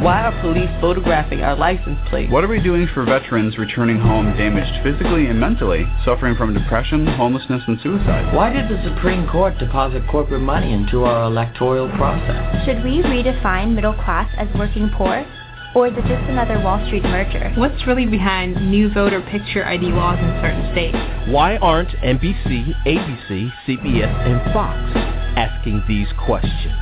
Why are police photographing our license plates? What are we doing for veterans returning home damaged physically and mentally, suffering from depression, homelessness, and suicide? Why did the Supreme Court deposit corporate money into our electoral process? Should we redefine middle class as working poor? Or is it just another Wall Street merger? What's really behind new voter picture ID laws in certain states? Why aren't NBC, ABC, CBS, and Fox asking these questions?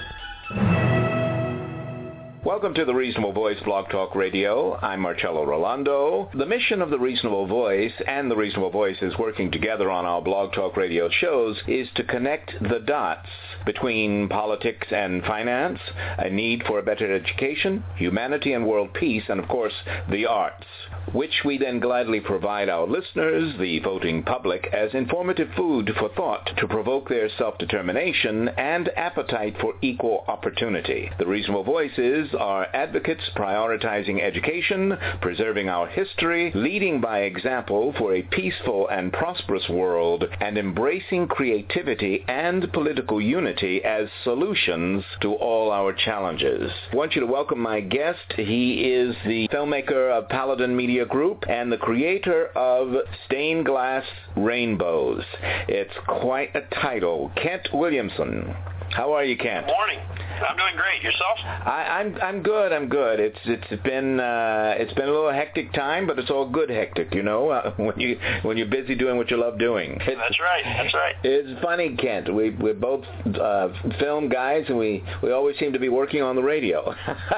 Welcome to the Reasonable Voice Blog Talk Radio. I'm Marcello Rolando. The mission of the Reasonable Voice and the Reasonable Voices working together on our Blog Talk Radio shows is to connect the dots between politics and finance, a need for a better education, humanity and world peace, and of course, the arts, which we then gladly provide our listeners, the voting public, as informative food for thought to provoke their self-determination and appetite for equal opportunity. The Reasonable Voices are advocates prioritizing education, preserving our history, leading by example for a peaceful and prosperous world, and embracing creativity and political unity as solutions to all our challenges. I want you to welcome my guest. He is the filmmaker of Paladin Media Group and the creator of Stained Glass Rainbows. It's quite a title. Kent Williamson. How are you, Kent? Good morning. I'm doing great. Yourself? I'm good. I'm good. It's been a little hectic time, but it's all good hectic, you know. When you're busy doing what you love doing. That's right. That's right. It's funny, Kent. We're both film guys, and we always seem to be working on the radio.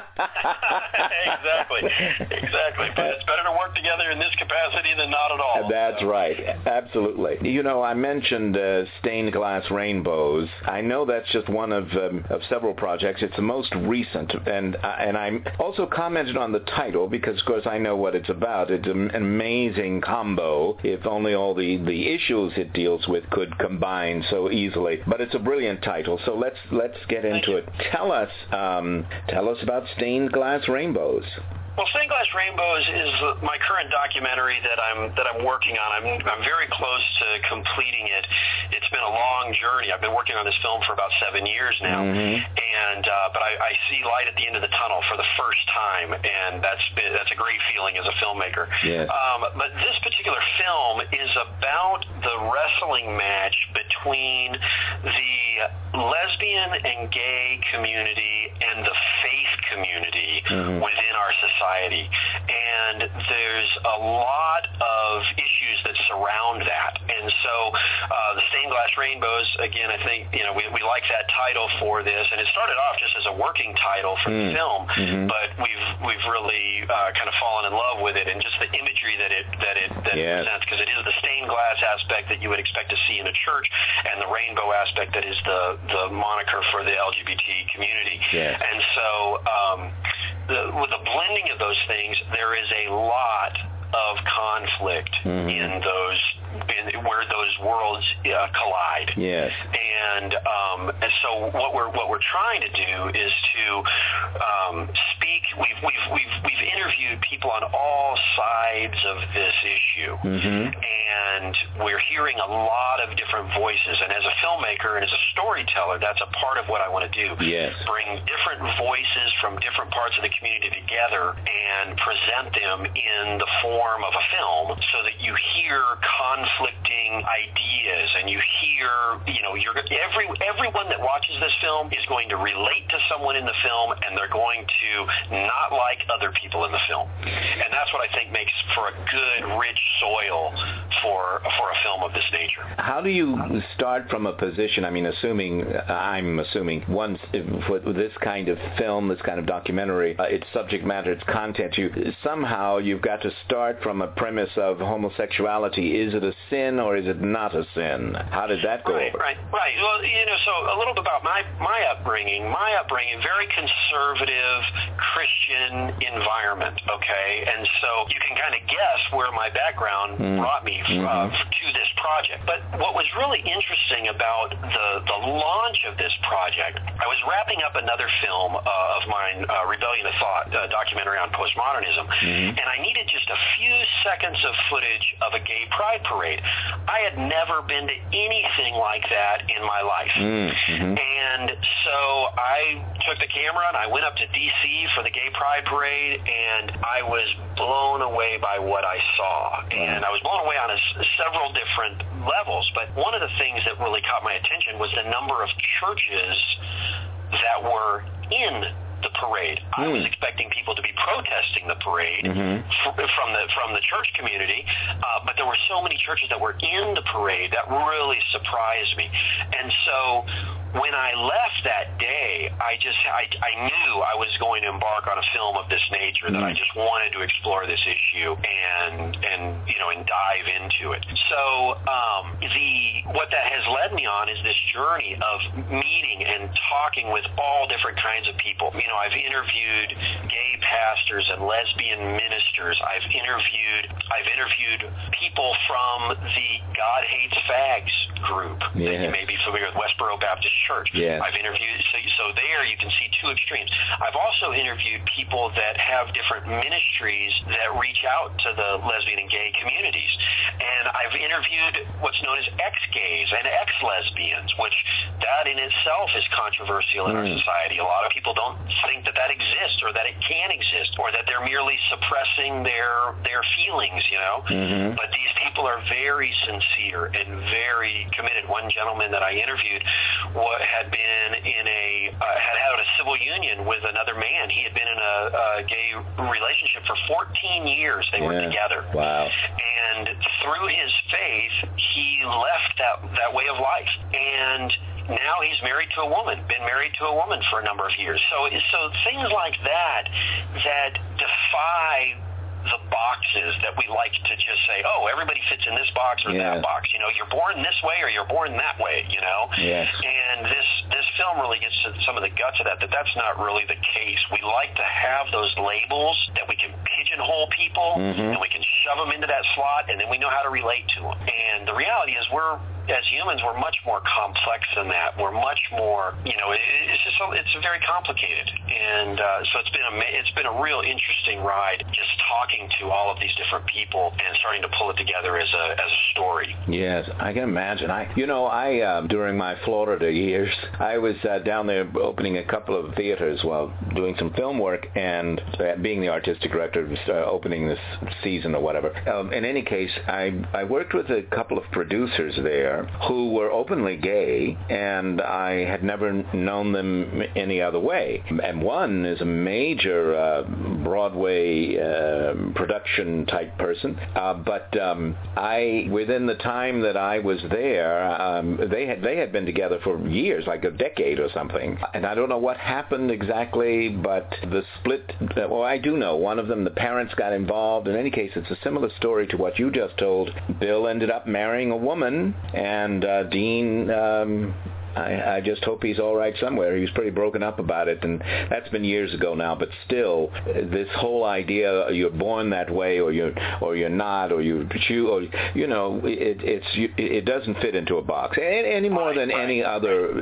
Exactly. But it's better to work together in this capacity than not at all. That's right. Absolutely. You know, I mentioned Stained Glass Rainbows. I know that's just one of several projects. It's the most recent, and I also commented on the title because, of course, I know what it's about. It's an amazing combo. If only all the issues it deals with could combine so easily. But it's a brilliant title. So let's get into it. Tell us about Stained Glass Rainbows. Well, Stained Glass Rainbows is my current documentary that I'm working on. I'm very close to completing it. It's been a long journey. I've been working on this film for about 7 years now, but I see light at the end of the tunnel for the first time, and that's a great feeling as a filmmaker. Yes. But this particular film is about the wrestling match between the lesbian and gay community and the faith community within our society. And there's a lot of issues that surround that. And so the Stained Glass Rainbows, again, I think, you know, we like that title for this. And it started off just as a working title for the film, but we've really kind of fallen in love with it and just the imagery that it presents, because it is the stained glass aspect that you would expect to see in a church and the rainbow aspect that is the moniker for the LGBT community. Yes. And so with the blending of those things, there is a lot of conflict in where those worlds collide. Yes. And so what we're trying to do is to speak. We've interviewed people on all sides of this issue, and we're hearing a lot of different voices. And as a filmmaker and as a storyteller, that's a part of what I want to do. Yes. Bring different voices from different parts of the community together and present them in the form of a film, so that you hear conflicting ideas, and you hear, you know, everyone that watches this film is going to relate to someone in the film, and they're going to not like other people in the film. And that's what I think makes for a good, rich soil for a film of this nature. How do you start from a position, I'm assuming, once for this kind of film, this kind of documentary, its subject matter, its content, you've got to start from a premise of homosexuality. Is it a sin or is it not a sin? How did that go over? Right. Well, you know, so a little bit about my upbringing. My upbringing, very conservative Christian environment, okay? And so you can kind of guess where my background brought me to this project. But what was really interesting about the launch of this project, I was wrapping up another film of mine, Rebellion of Thought, a documentary on postmodernism, and I needed just a few seconds of footage of a gay pride parade. I had never been to anything like that in my life. And so I took the camera and I went up to D.C. for the gay pride parade, and I was blown away by what I saw. And I was blown away on several different levels, but one of the things that really caught my attention was the number of churches that were in the parade. I was expecting people to be protesting the parade from the church community, but there were so many churches that were in the parade that really surprised me. And so when I left that day, I knew I was going to embark on a film of this nature, that I just wanted to explore this issue and dive into it. So what that has led me on is this journey of meeting and talking with all different kinds of people. I've interviewed gay pastors and lesbian ministers. I've interviewed people from the God Hates Fags group that you may be familiar with, Westboro Baptist Church. I've interviewed, so there you can see two extremes. I've also interviewed people that have different ministries that reach out to the lesbian and gay communities. And I've interviewed what's known as ex-gays and ex-lesbians, which that in itself is controversial in our society. A lot of people don't think that exists, or that it can exist, or that they're merely suppressing their feelings, But these people are very sincere and very committed. One gentleman that I interviewed had been had a civil union with another man. He had been in a gay relationship for 14 years. They were together. Wow. And through his faith, he left that way of life. And now he's married to a woman, been married to a woman for a number of years. So things like that defy the boxes that we like to just say, oh, everybody fits in this box or that box. You're born this way or you're born that way, Yes. And this film really gets to some of the guts of that's not really the case. We like to have those labels that we can pigeonhole people and we can shove them into that slot, and then we know how to relate to them. And the reality is as humans, we're much more complex than that. We're much more, it's very complicated. And so it's been a real interesting ride just talking to all of these different people and starting to pull it together as a story. Yes, I can imagine. I during my Florida years, I was down there opening a couple of theaters while doing some film work, and being the artistic director, opening this season or whatever. In any case, I worked with a couple of producers there who were openly gay, and I had never known them any other way. And one is a major Broadway production type person, but within the time that I was there, they had been together for years, like a decade or something. And I don't know what happened exactly, but the split, I do know one of them, the parents got involved. In any case, it's a similar story to what you just told. Bill ended up marrying a woman, and Dean, I just hope he's all right somewhere. He was pretty broken up about it, and that's been years ago now. But still, this whole idea you're born that way, or you're not, or you choose, or it doesn't fit into a box any more than any other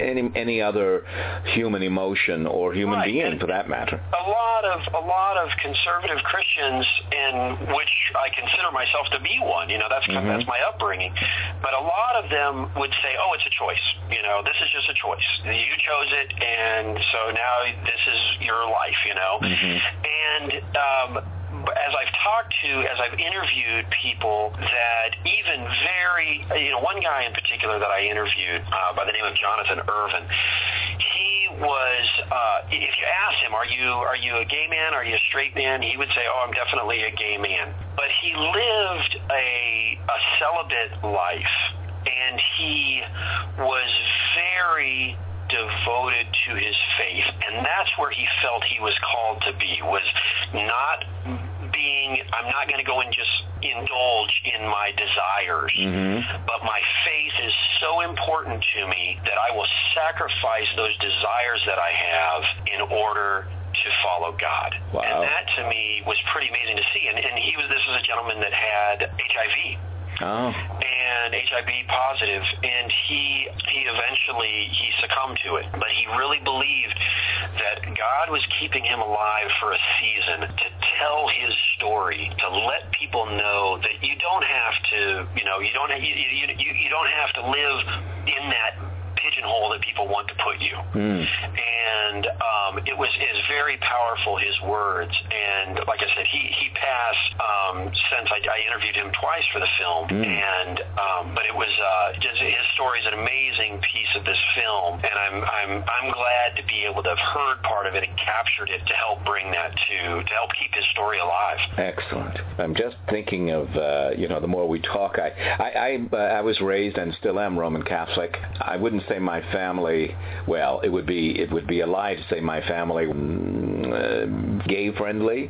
human emotion or human being, for that matter. A lot of conservative Christians, in which I consider myself to be one. That's my upbringing. But a lot of them would say, "Oh, it's a choice." This is just a choice. You chose it, and so now this is your life, And as I've interviewed people that even one guy in particular that I interviewed by the name of Jonathan Irvin, he was, if you ask him, are you a gay man? Are you a straight man? He would say, oh, I'm definitely a gay man. But he lived a celibate life. And he was very devoted to his faith, and that's where he felt he was called to be, was not being, I'm not going to go and just indulge in my desires, but my faith is so important to me that I will sacrifice those desires that I have in order to follow God. Wow. And that to me was pretty amazing to see. And this is a gentleman that had HIV. and HIV positive, and he eventually succumbed to it. But he really believed that God was keeping him alive for a season to tell his story, to let people know that you don't have to, you don't have to live in that pigeonhole that people want to put you. And it was very powerful, his words. And like I said, he passed since I interviewed him twice for the film. And but it was just, his story is an amazing piece of this film, and I'm glad to be able to have heard part of it and captured it to help bring that to help keep his story alive. Excellent. I'm just thinking of the more we talk, I was raised and still am Roman Catholic. I wouldn't say my family, well, it would be a lie to say my family gay friendly,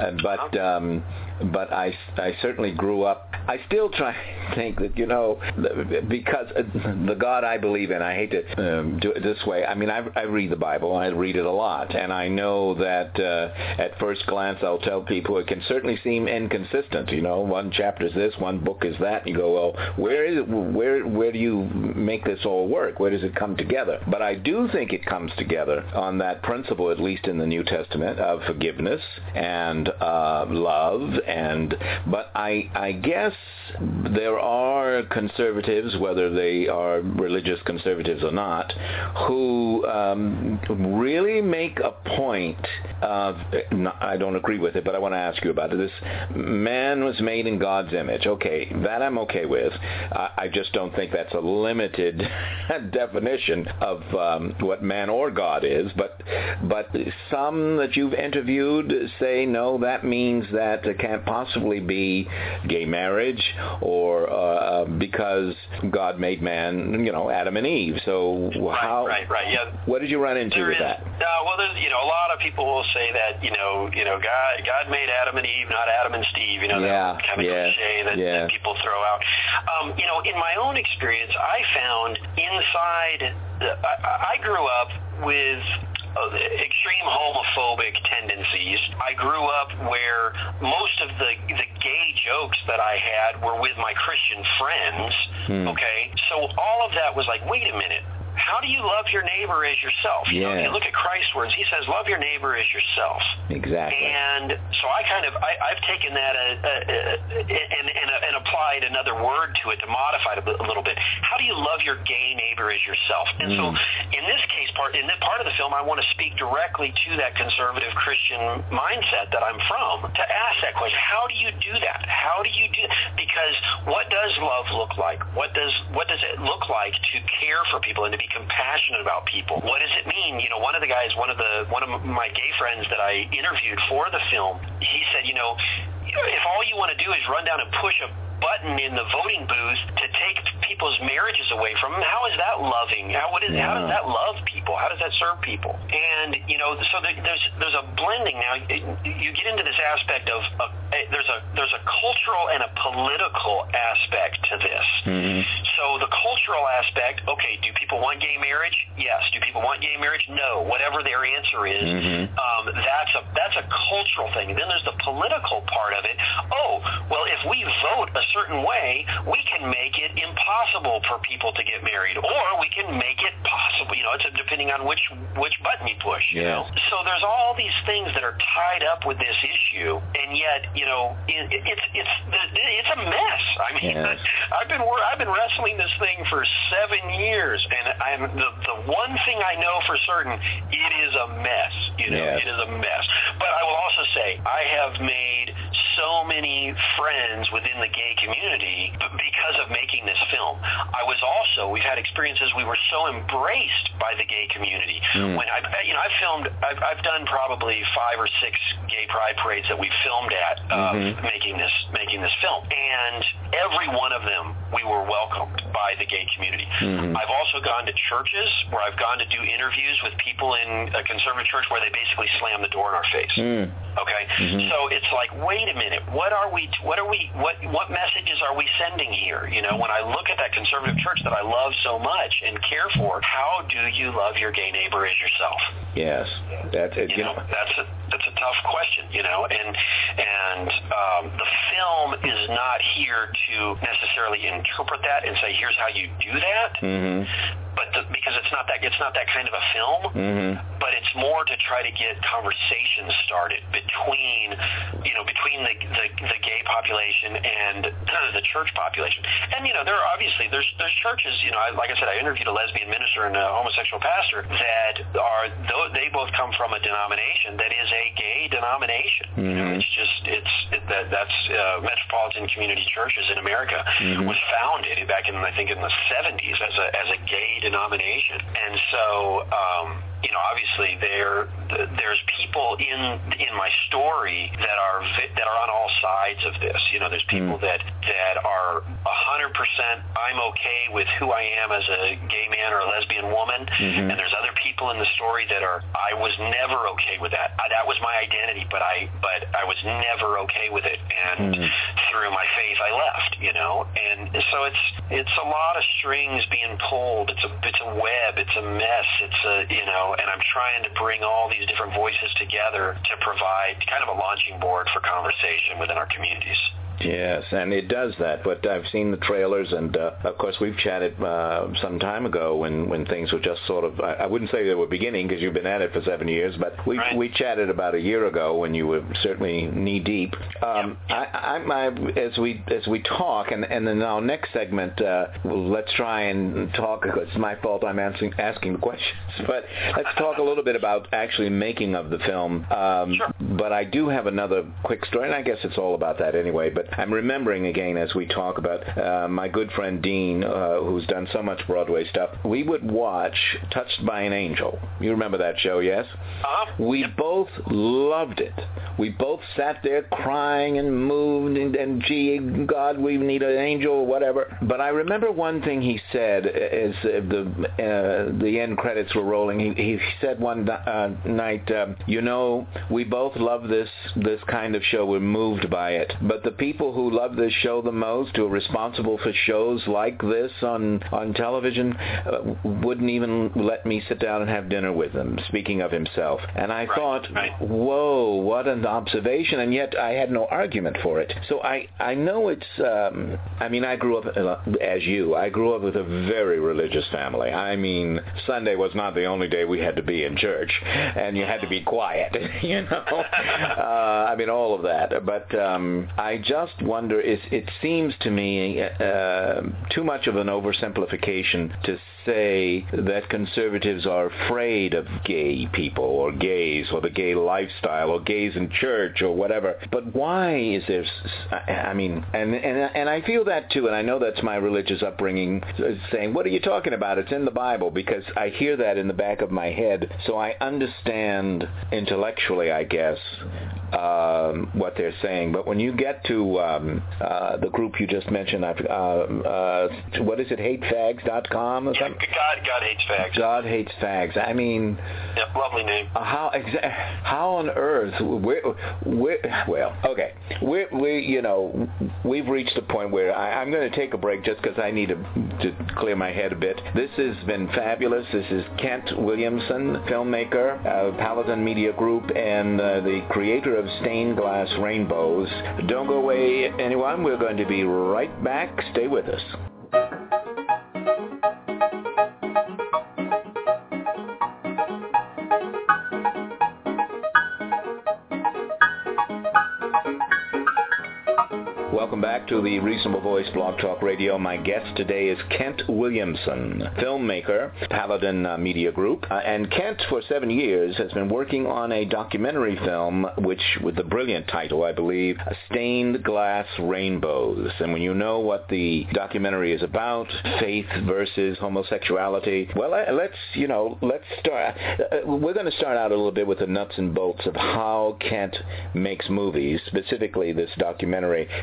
but I certainly grew up. I still try to think that, because the God I believe in, I hate to do it this way. I mean, I read the Bible. I read it a lot, and I know that at first glance I'll tell people it can certainly seem inconsistent. One chapter is this, one book is that. And you go, well, where is it? Where do you make this all work? Where does it come together? But I do think it comes together on that principle, at least in the New Testament, of forgiveness and love. But I guess there are conservatives, whether they are religious conservatives or not, who really make a point of, I don't agree with it, but I want to ask you about it. This man was made in God's image. Okay, that I'm okay with. I just don't think that's a limited definition of what man or God is. But some that you've interviewed say, no, that means that it can't possibly be gay marriage, or because God made man, Adam and Eve. So how? Right. Yeah. What did you run into with that? Well, there's a lot of people will say that God made Adam and Eve, not Adam and Steve. That kind of cliche that people throw out. In my own experience, I found inside. I grew up with extreme homophobic tendencies. I grew up where most of the gay jokes that I had were with my Christian friends. Okay, so all of that was like, wait a minute. How do you love your neighbor as yourself? You look at Christ's words. He says, love your neighbor as yourself. Exactly. And so I've taken that and applied another word to it to modify it a little bit. How do you love your gay neighbor as yourself? And so in this case, in that part of the film, I want to speak directly to that conservative Christian mindset that I'm from, to ask that question. How do you do that? How do you do that? Because what does love look like? What does it look like to care for people and to be compassionate about people? What does it mean? One of my gay friends that I interviewed for the film, he said, if all you want to do is run down and push a button in the voting booth to take people's marriages away from them, how is that loving? How does that love people? How does that serve people? And so there's a blending now. You get into this aspect of there's a cultural and a political aspect to this. So the cultural aspect, okay, do people want gay marriage? Yes. Do people want gay marriage? No. Whatever their answer is, that's a cultural thing. And then there's the political part of it. Oh, well, if we vote a certain way, we can make it impossible for people to get married, or we can make it possible. It's depending on which button you push. So there's all these things that are tied up with this issue, and yet it's a mess. I mean, I've been wrestling this thing for 7 years, and the one thing I know for certain, it is a mess. It is a mess. But I will also say I have made so many friends within the gay community because of making this film. We've had experiences, we were so embraced by the gay community. When I've done probably 5 or 6 gay pride parades that we've filmed at making this film, and every one of them we were welcomed by the gay community. I've also gone to churches where I've gone to do interviews with people in a conservative church where they basically slam the door in our face. Okay, so it's like, wait a minute, what messages are we sending here? You know, when I look at that conservative church that I love so much and care for, how do you love your gay neighbor as yourself? Yes, that's it. You know, that's a tough question. You know, and the film is not here to necessarily interpret that and say, here's how you do that. But because it's not that kind of a film, but it's more to try to get conversations started between the gay population and the church population. And you know, there's churches. You know, like I said, I interviewed a lesbian minister and a homosexual pastor that they both come from a denomination that is a gay denomination. You know, that's Metropolitan Community Churches in America was founded back in, I think, in the 70s as a gay denomination. And so you know, obviously there's people in my story that are on all sides of this. You know, there's people that are 100% I'm okay with who I am as a gay man or a lesbian woman, and there's other people in the story that I was never okay with that. That was my identity, but I was never okay with it, and through my faith I left. You know, and so it's a lot of strings being pulled. It's a web. It's a mess. It's and I'm trying to bring all these different voices together to provide kind of a launching board for conversation within our communities. Yes, and it does that, but I've seen the trailers, and of course we've chatted some time ago when things were just sort of, I wouldn't say they were beginning because you've been at it for 7 years, but we chatted about a year ago when you were certainly knee-deep. As we talk, and then our next segment, let's try and talk, it's my fault I'm asking the questions, but let's talk a little bit about actually making of the film. But I do have another quick story, and I guess it's all about that anyway, but I'm remembering again as we talk about my good friend Dean, who's done so much Broadway stuff. We would watch Touched by an Angel. You remember that show, yes? We both loved it. We both sat there crying and moved and gee, God, we need an angel or whatever. But I remember one thing he said as the end credits were rolling. He said one night, you know, we both love this kind of show. We're moved by it. But the people who love this show the most, who are responsible for shows like this on television, wouldn't even let me sit down and have dinner with them, speaking of himself. And I thought, whoa, what an observation, and yet I had no argument for it. So I know it's, I grew up, as you, I grew up with a very religious family. I mean, Sunday was not the only day we had to be in church, and you had to be quiet, you know. All of that. But I just wonder, it seems to me too much of an oversimplification to say that conservatives are afraid of gay people or gays or the gay lifestyle or gays in church or whatever. But why is there, and I feel that too, and I know that's my religious upbringing saying, what are you talking about? It's in the Bible, because I hear that in the back of my head, so I understand intellectually, I guess, what they're saying. But when you get to the group you just mentioned, what is it, hatefags.com or something? God Hates Fags. God Hates Fags. I mean... Yep, lovely name. How on earth... we've reached a point where I'm going to take a break just because I need to clear my head a bit. This has been fabulous. This is Kent Williamson, filmmaker, Paladin Media Group, and the creator of Stained Glass Rainbows. Don't go away, anyone. We're going to be right back. Stay with us. Welcome back to the Reasonable Voice Blog Talk Radio. My guest today is Kent Williamson, filmmaker, Paladin Media Group. And Kent, for 7 years, has been working on a documentary film, which, with the brilliant title, I believe, Stained Glass Rainbows. And when you know what the documentary is about, faith versus homosexuality, well, let's start. We're going to start out a little bit with the nuts and bolts of how Kent makes movies, specifically this documentary. 7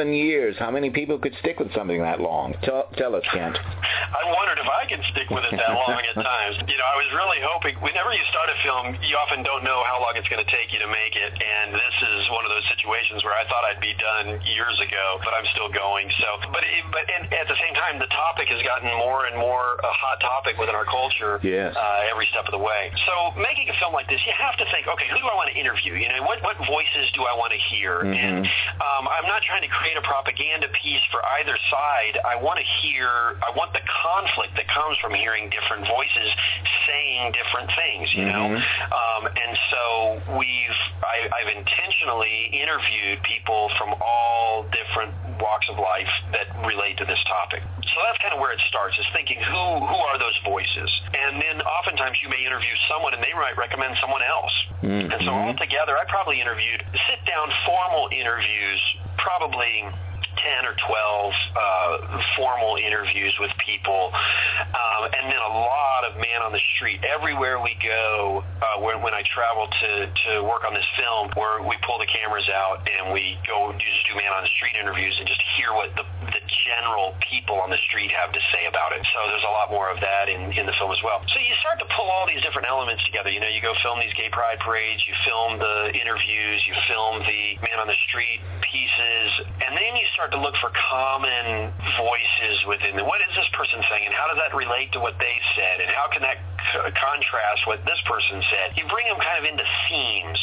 7 years. How many people could stick with something that long? Tell us, Kent. I wondered if I could stick with it that long at times. I was really hoping, whenever you start a film, you often don't know how long it's going to take you to make it, and this is one of those situations where I thought I'd be done years ago, but I'm still going. And at the same time, the topic has gotten more and more a hot topic within our culture. Yes. Every step of the way. So making a film like this, you have to think, okay, who do I want to interview? What voices do I want to hear? And I'm not trying to create a propaganda piece for either side. I want the conflict that comes from hearing different voices saying different things, and so I've intentionally interviewed people from all different walks of life that relate to this topic. So that's kind of where it starts, is thinking who are those voices? And then oftentimes you may interview someone and they might recommend someone else. And so altogether, I probably interviewed sit-down formal interviews, probably 10 or 12 formal interviews with people, and then a lot of man on the street. Everywhere we go, when I travel to work on this film, where we pull the cameras out and we go just do man on the street interviews and just hear what the general people on the street have to say about it. So there's a lot more of that in the film as well. So you start to pull all these different elements together. You go film these gay pride parades, you film the interviews, you film the man on the street pieces, and then you start to look for common voices within what is this person saying, and how does that relate to what they said, and how can that contrast what this person said? You bring them kind of into themes.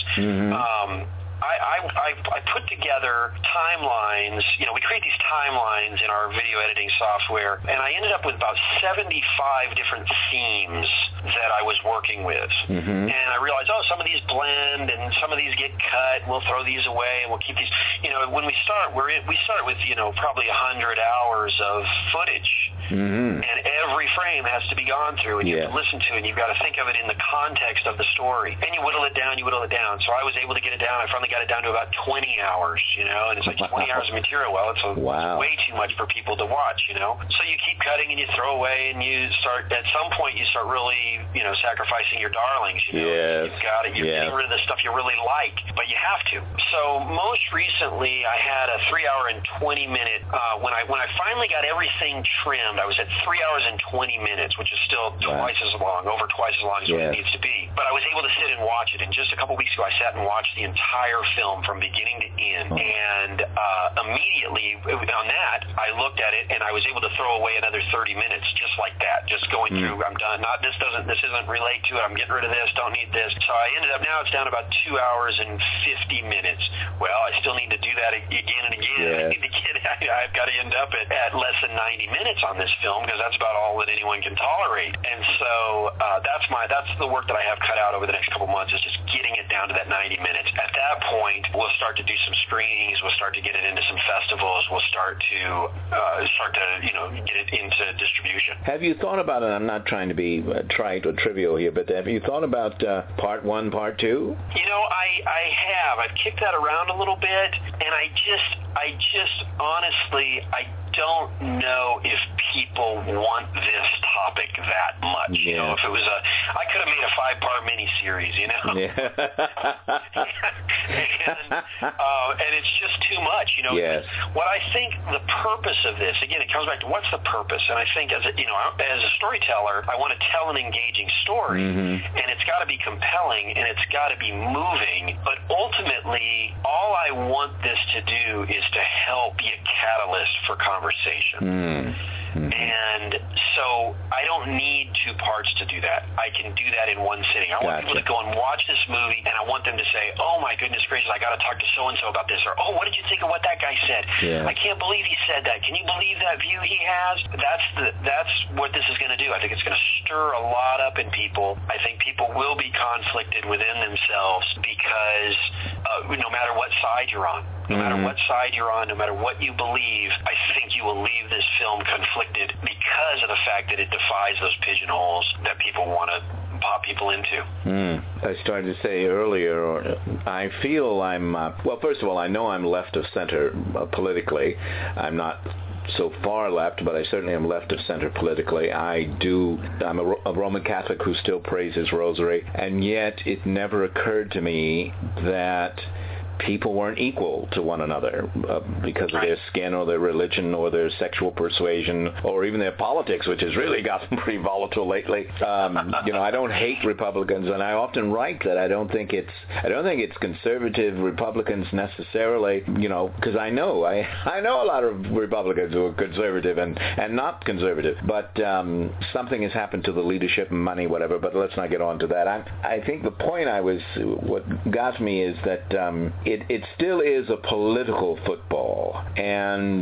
I put together timelines. We create these timelines in our video editing software, and I ended up with about 75 different themes that I was working with. And I realized, some of these blend, and some of these get cut. We'll throw these away, and we'll keep these. When we start, we start with probably 100 hours of footage, and every frame has to be gone through, and you have to listen to it, and you've got to think of it in the context of the story, and you whittle it down. So I was able to get it down. I finally got it down to about 20 hours, and it's like 20 hours of material. Well, it's way too much for people to watch, So you keep cutting and you throw away, and at some point you start really, sacrificing your darlings, You've got it. You're getting rid of the stuff you really like, but you have to. So most recently I had a 3-hour and 20-minute, when I finally got everything trimmed, I was at 3 hours and 20 minutes, which is still over twice as long as what it needs to be. But I was able to sit and watch it, and just a couple weeks ago I sat and watched the entire film from beginning to end, and immediately on that I looked at it and I was able to throw away another 30 minutes just like that, just going through. I'm done. This doesn't relate to it. I'm getting rid of this. Don't need this. So I ended up, now it's down to about 2 hours and 50 minutes. Well, I still need to do that again and again. I've got to end up at less than 90 minutes on this film, because that's about all that anyone can tolerate. And so that's the work that I have cut out over the next couple months, is just getting it down to that 90 minutes. At that point, we'll start to do some screenings. We'll start to get it into some festivals. We'll start to get it into distribution. Have you thought about it? I'm not trying to be trite or trivial here, but have you thought about part 1, part 2? I have. I've kicked that around a little bit, and I just honestly, I don't know if people want this topic that much. If it was I could have made a 5-part miniseries, and it's just too much, What I think the purpose of this, again, it comes back to what's the purpose, and I think as a storyteller, I want to tell an engaging story, and it's got to be compelling, and it's got to be moving, but ultimately, all I want this to do is to help be a catalyst for conversation. And so I don't need 2 parts to do that. I can do that in one sitting. I want people to go and watch this movie, and I want them to say, oh my goodness gracious, I got to talk to so-and-so about this, or oh, what did you think of what that guy said? I can't believe he said that. Can you believe that view he has? That's what this is going to do. I think it's going to stir a lot up in people. I think people will be conflicted within themselves, because no matter what side you're on, no matter what side you're on, no matter what you believe, I think you will leave this film conflicted because of the fact that it defies those pigeonholes that people want to pop people into. I started to say earlier, I feel I'm, well, first of all, I know I'm left of center politically. I'm not so far left, but I certainly am left of center politically. I'm a Roman Catholic who still prays his rosary, and yet it never occurred to me that people weren't equal to one another because of their skin or their religion or their sexual persuasion or even their politics, which has really gotten pretty volatile lately. I don't hate Republicans, and I often write that I don't think it's conservative Republicans necessarily, because I know a lot of Republicans who are conservative and not conservative, but something has happened to the leadership and money, whatever, but let's not get on to that. I think the point what got me is that it still is a political football, and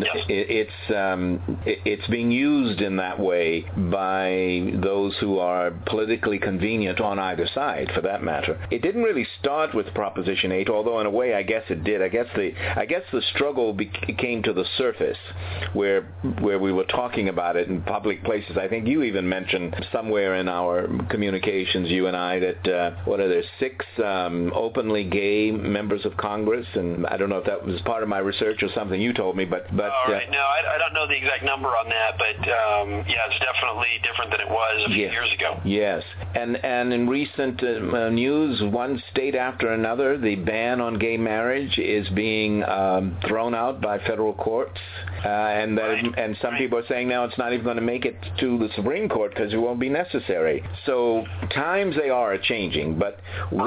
it's being used in that way by those who are politically convenient on either side, for that matter. It didn't really start with Proposition 8, although in a way I guess it did. I guess the struggle came to the surface where we were talking about it in public places. I think you even mentioned somewhere in our communications, you and I, that what are there, 6 openly gay members of Congress, and I don't know if that was part of my research or something you told me, but all right. No, I don't know the exact number on that, but it's definitely different than it was a few years ago. Yes, and in recent news, one state after another, the ban on gay marriage is being thrown out by federal courts, and some people are saying now it's not even going to make it to the Supreme Court because it won't be necessary. So times they are changing, but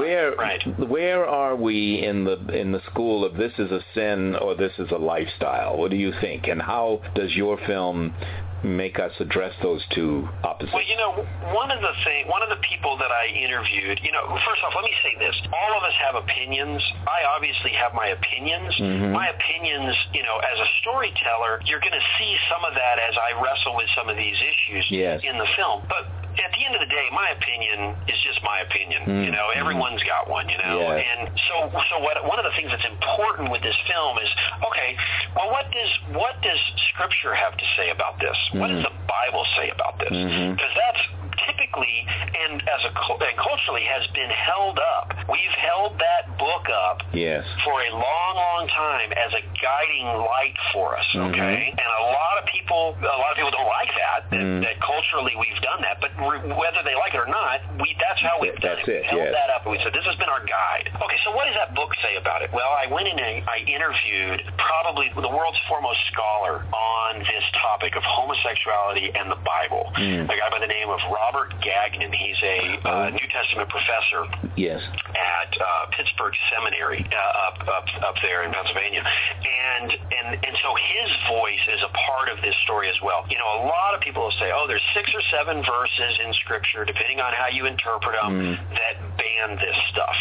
where are we in the school of this is a sin or this is a lifestyle? What do you think, and how does your film make us address those two opposites? Well, one of the people that I interviewed, first off, let me say this. All of us have opinions. I obviously have my opinions. Mm-hmm. My opinions, as a storyteller, you're going to see some of that as I wrestle with some of these issues in the film. But at the end of the day, my opinion is just my opinion. Mm-hmm. Everyone's got one, Yeah. And so one of the things that's important with this film is, okay, well, what does Scripture have to say about this? Mm-hmm. What does the Bible say about this? Because that's typically and culturally has been held up. We've held that book up for a long, long time as a guiding light for us. Okay, and a lot of people don't like that culturally we've done that, but whether they like it or not, that's how we've done it. We've held that up and we said this has been our guide. Okay, so what does that book say about it? Well, I went in and I interviewed probably the world's foremost scholar on this topic of homosexuality and the Bible, a guy by the name of Robert Gagnon. He's a New Testament professor at Pittsburgh Seminary up there in Pennsylvania, and so his voice is a part of this story as well. A lot of people will say, there's 6 or 7 verses in Scripture, depending on how you interpret them, that ban this stuff.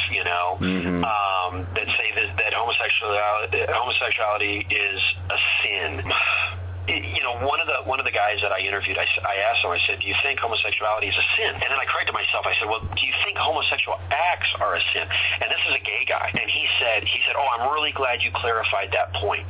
That say that homosexuality is a sin. One of the guys that I interviewed, I asked him, I said, do you think homosexuality is a sin? And then I corrected myself. I said, well, do you think homosexual acts are a sin? And this is a gay guy. And he said, I'm really glad you clarified that point.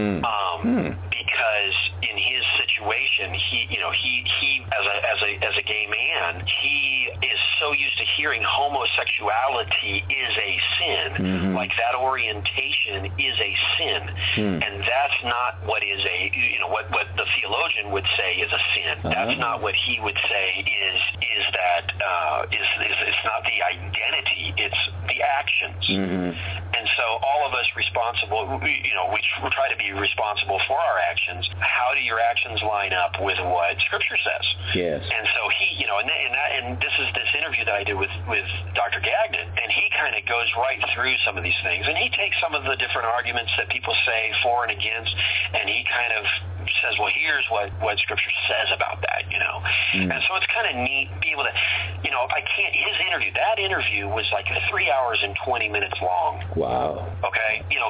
Because in his situation, he as a gay man, he is so used to hearing homosexuality is a sin, like that orientation is a sin, and that's not what is what the theologian would say is a sin. That's not what he would say is that it's not the identity, it's the actions. And so all of us responsible, we try to be responsible for our actions. How do your actions line up with what Scripture says? Yes. And so he, and this is this interview that I did with Dr. Gagnon, and he kind of goes right through some of these things, and he takes some of the different arguments that people say for and against, and he kind of says, well, here's what Scripture says about that, And so it's kind of neat to be able to, that interview was like 3 hours and 20 minutes long. Wow. Okay? He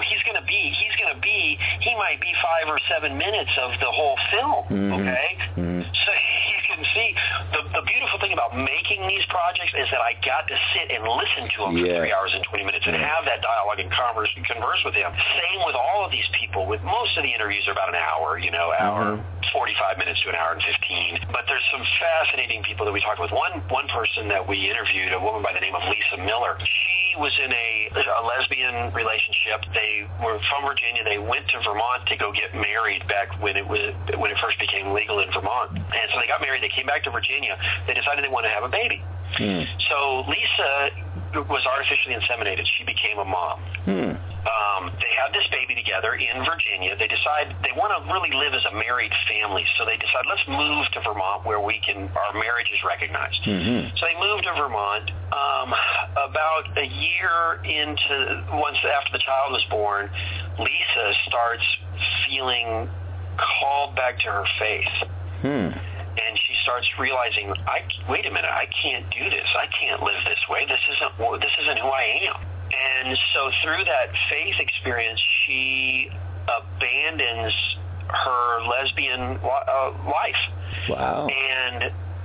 might be 5 or 7 minutes of the whole film, okay? So you can see the beautiful thing about making these projects is that I got to sit and listen to them for 3 hours and 20 minutes and have that dialogue and converse with them. Same with all of these people. With most of the interviews are about an hour, hour 45 minutes to an hour and 15. But there's some fascinating people that we talked with. One person that we interviewed, a woman by the name of Lisa Miller. She was in a lesbian relationship. They were from Virginia. They went to Vermont to go get married back when it first became legal in Vermont. And so they got married. They came back to Virginia. They decided they wanted to have a baby. So Lisa was artificially inseminated. She became a mom. They have this baby together in Virginia. They decide they want to really live as a married family, so they decide, let's move to Vermont where our marriage is recognized. Mm-hmm. So they moved to Vermont. About a year after the child was born, Lisa starts feeling called back to her faith. And she starts realizing, wait a minute, I can't do this. I can't live this way. This isn't who I am. And so through that faith experience, she abandons her lesbian life. Wow. And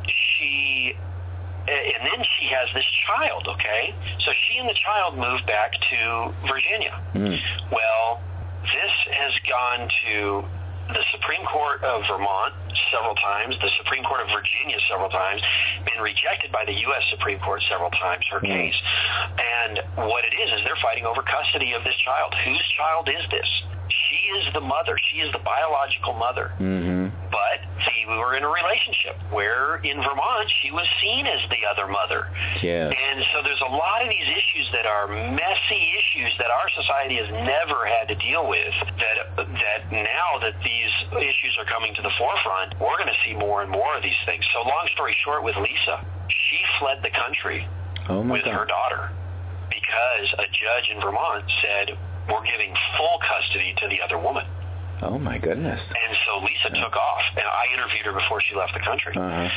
then she has this child, okay? So she and the child move back to Virginia. Well, this has gone to the Supreme Court of Vermont several times, the Supreme Court of Virginia several times, been rejected by the U.S. Supreme Court several times, her case. And what it is they're fighting over custody of this child. Whose child is this? She is the mother. She is the biological mother. But we were in a relationship where in Vermont she was seen as the other mother. Yeah. And so there's a lot of these issues that are messy issues that our society has never had to deal with, that now that these issues are coming to the forefront, we're going to see more and more of these things. So long story short, with Lisa, she fled the country with her daughter because a judge in Vermont said, we're giving full custody to the other woman. Oh, my goodness. And so Lisa took off, and I interviewed her before she left the country.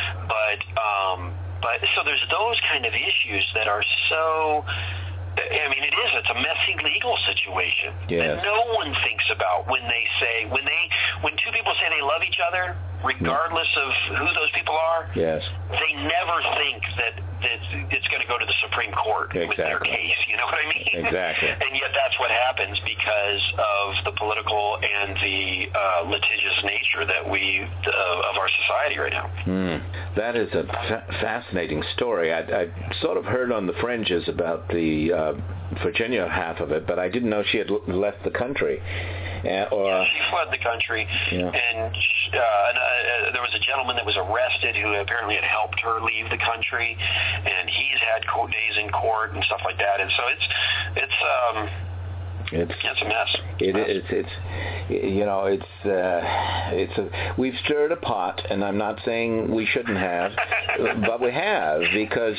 But so there's those kind of issues that are so... it's a messy legal situation that no one thinks about when two people say they love each other, regardless of who those people are. Yes. They never think that it's going to go to the Supreme Court with their case. You know what I mean? Exactly. And yet that's what happens because of the political and the litigious nature that of our society right now. That is a fascinating story. I sort of heard on the fringes about the Virginia half of it, but I didn't know she had left the country. She fled the country, and there was a gentleman that was arrested who apparently had helped her leave the country, and he's had days in court and stuff like that, and so it's a mess. We've stirred a pot, and I'm not saying we shouldn't have, but we have because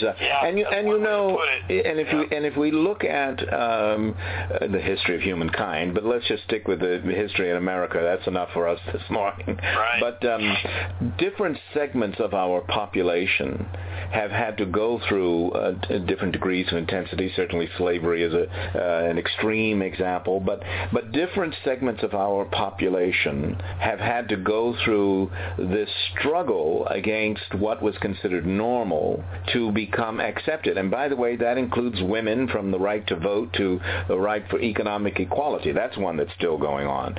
if we look at the history of humankind, but let's just stick with the history in America. That's enough for us this morning. Right. But different segments of our population have had to go through different degrees of intensity. Certainly, slavery is an extreme example, but different segments of our population have had to go through this struggle against what was considered normal to become accepted. And by the way, that includes women, from the right to vote to the right for economic equality. That's one that's still going on.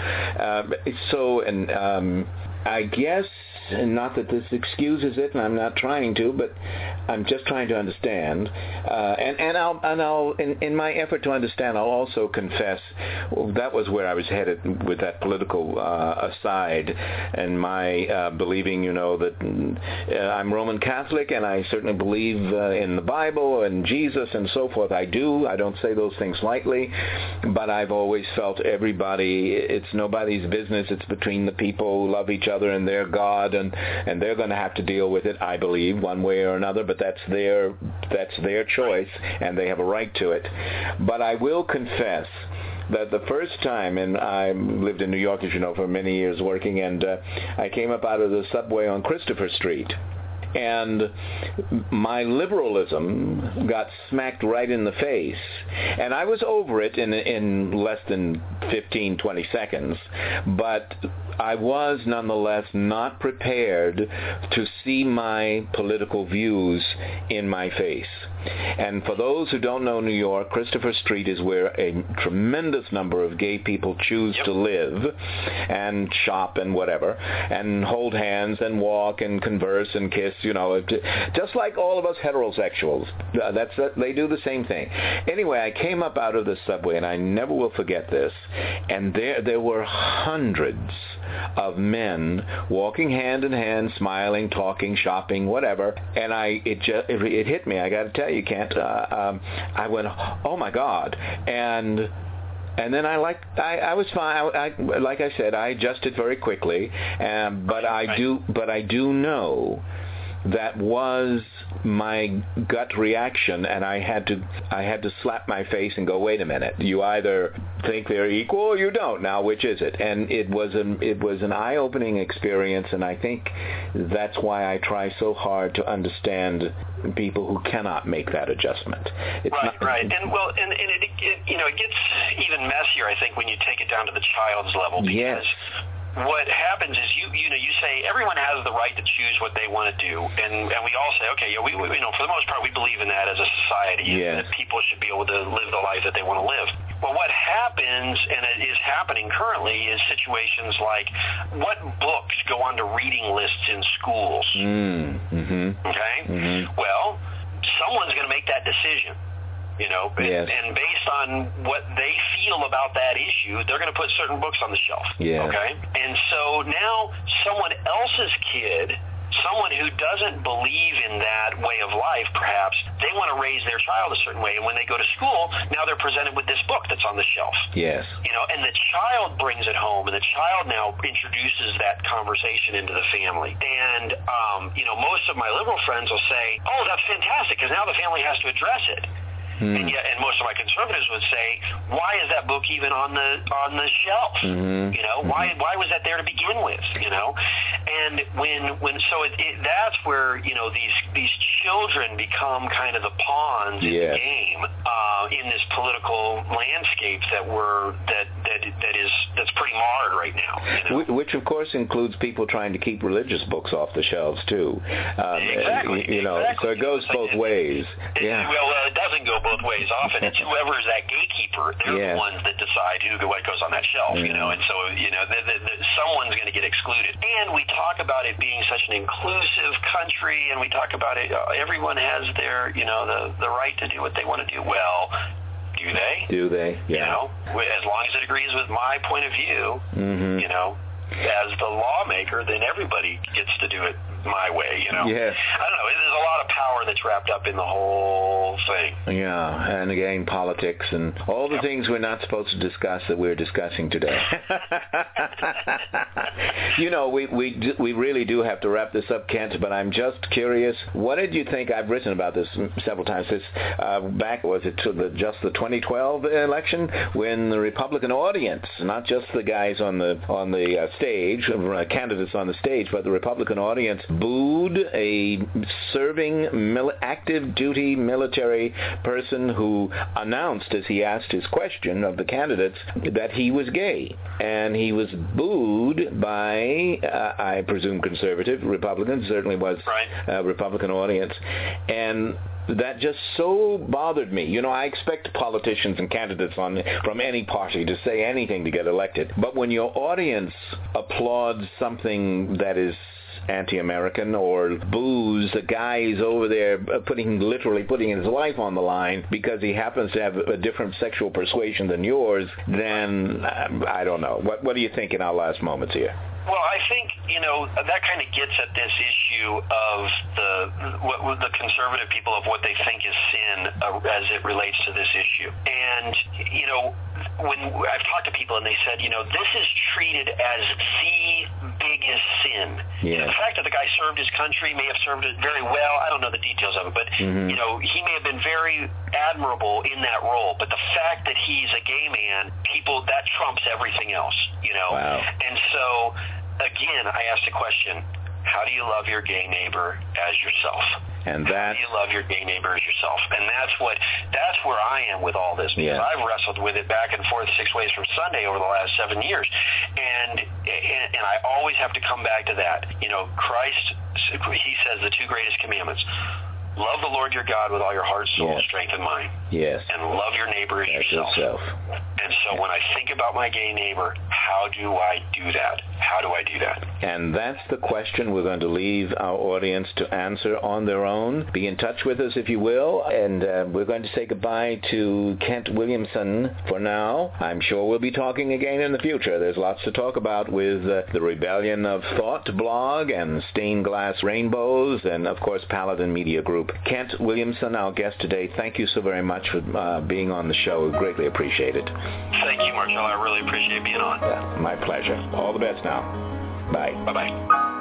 I guess, and not that this excuses it, and I'm not trying to, but I'm just trying to understand. I'll in my effort to understand, I'll also confess that was where I was headed with that political aside, and my believing, that I'm Roman Catholic, and I certainly believe in the Bible and Jesus and so forth. I do. I don't say those things lightly, but I've always felt it's nobody's business. It's between the people who love each other and their God, and they're going to have to deal with it, I believe, one way or another, but that's their choice, and they have a right to it. But I will confess that the first time, and I lived in New York, as you know, for many years working, and I came up out of the subway on Christopher Street, and my liberalism got smacked right in the face, and I was over it in less than 15, 20 seconds, but I was nonetheless not prepared to see my political views in my face. And for those who don't know New York, Christopher Street is where a tremendous number of gay people choose to live and shop and whatever, and hold hands and walk and converse and kiss, just like all of us heterosexuals. They do the same thing. Anyway, I came up out of the subway, and I never will forget this, and there were hundreds of men walking hand in hand, smiling, talking, shopping, whatever, and it hit me. I got to tell you, Kent, I went, oh my God, and And then I was fine. Like I said, I adjusted very quickly, but I do know that was my gut reaction, and I had to slap my face and go, wait a minute, you either think they're equal or you don't. Now, which is it? And it was an eye-opening experience, and I think that's why I try so hard to understand people who cannot make that adjustment. Right. And it gets even messier, I think, when you take it down to the child's level, because yes. What happens is you say everyone has the right to choose what they want to do, and we all say, okay, we for the most part we believe in that as a society, yes. that people should be able to live the life that they want to live. Well, what happens, and it is happening currently, is situations like what books go onto reading lists in schools. Mm-hmm. Okay? Mm-hmm. Well, someone's going to make that decision. Yes. And based on what they feel about that issue, they're going to put certain books on the shelf. Yes. Okay? And so now someone else's kid, someone who doesn't believe in that way of life, perhaps, they want to raise their child a certain way. And when they go to school, now they're presented with this book that's on the shelf. Yes. And the child brings it home, and the child now introduces that conversation into the family. And, most of my liberal friends will say, oh, that's fantastic, because now the family has to address it. And most of my conservatives would say, why is that book even on the shelf? Mm-hmm. Why was that there to begin with? And that's where these children become kind of the pawns in the game in this political landscape that's pretty marred right now. Which of course includes people trying to keep religious books off the shelves too. Exactly. So it goes both ways. Well, it doesn't go both ways. Often it's whoever is that gatekeeper. They're the ones that decide what goes on that shelf. And so someone's going to get excluded. And we talk about it being such an inclusive country, and we talk about it. Everyone has their the right to do what they want to do. Well, do they? Do they? Yeah. As long as it agrees with my point of view. Mm-hmm. As the lawmaker, then everybody gets to do it my way, Yes. I don't know. There's a lot of power that's wrapped up in the whole thing. Yeah, and again, politics and all the things we're not supposed to discuss that we're discussing today. We really do have to wrap this up, Kent, but I'm just curious, what did you think? I've written about this several times. Back, was it to just the 2012 election, when the Republican audience, not just the guys on the stage, candidates on the stage, but the Republican audience booed a serving active duty military person who announced, as he asked his question of the candidates, that he was gay. And he was booed by, I presume, conservative Republicans, certainly was a Republican audience. And that just so bothered me. I expect politicians and candidates from any party to say anything to get elected. But when your audience applauds something that is anti-American or boos the guy who's over there literally putting his life on the line because he happens to have a different sexual persuasion than yours, then I don't know. What do you think in our last moments here? Well, I think, that kind of gets at this issue of the conservative people, of what they think is sin as it relates to this issue. And, when I've talked to people and they said, this is treated as the biggest sin. Yeah. The fact that the guy served his country, may have served it very well, I don't know the details of it, but, he may have been very admirable in that role. But the fact that he's a gay man, that trumps everything else, Wow. And so, again, I asked the question, how do you love your gay neighbor as yourself? And how do you love your gay neighbor as yourself? And that's where I am with all this, because I've wrestled with it back and forth 6 ways from Sunday over the last 7 years. And I always have to come back to that. Christ, he says the two greatest commandments. Love the Lord your God with all your heart, soul, strength, and mind. Yes. And love your neighbor as yourself. And so when I think about my gay neighbor, how do I do that? How do I do that? And that's the question we're going to leave our audience to answer on their own. Be in touch with us if you will. And we're going to say goodbye to Kent Williamson for now. I'm sure we'll be talking again in the future. There's lots to talk about with the Rebellion of Thought blog and Stained Glass Rainbows and, of course, Paladin Media Group. Kent Williamson, our guest today, thank you so very much for being on the show. We greatly appreciate it. Thank you, Marcello. I really appreciate being on. Yeah, my pleasure. All the best now. Bye. Bye-bye.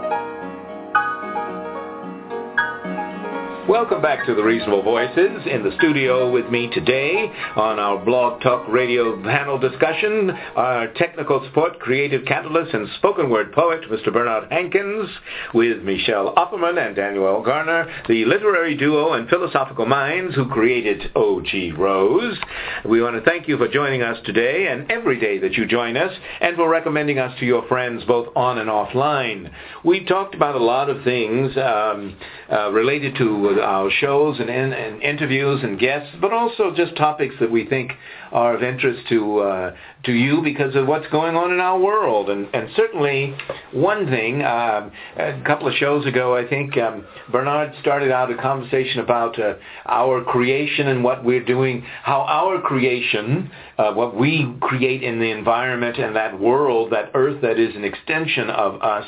Welcome back to The Reasonable Voices. In the studio with me today on our Blog Talk Radio panel discussion, our technical support, creative catalyst, and spoken word poet, Mr. Bernard Hankins, with Michelle Opperman and Daniel L. Garner, the literary duo and philosophical minds who created O.G. Rose. We want to thank you for joining us today and every day that you join us, and for recommending us to your friends both on and offline. We talked about a lot of things related to our shows and interviews and guests, but also just topics that we think are of interest to you because of what's going on in our world. And certainly one thing, a couple of shows ago, I think Bernard started out a conversation about our creation and what we're doing, how our creation, what we create in the environment and that world, that earth that is an extension of us,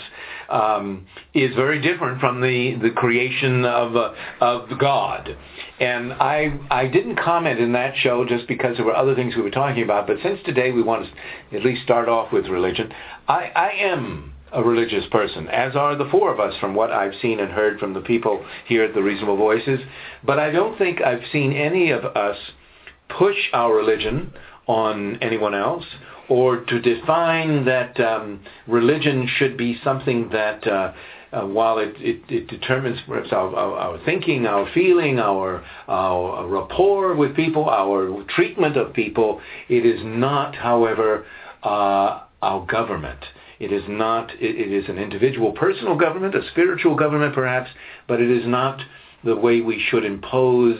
is very different from the creation of God. And I didn't comment in that show just because there were other things we were talking about, but since today we want to at least start off with religion, I am a religious person, as are the four of us from what I've seen and heard from the people here at the Reasonable Voices, but I don't think I've seen any of us push our religion on anyone else, or to define that religion should be something that, while it determines perhaps our thinking, our feeling, our rapport with people, our treatment of people, it is not, however, our government. It is not. It is an individual, personal government, a spiritual government perhaps, but it is not the way we should impose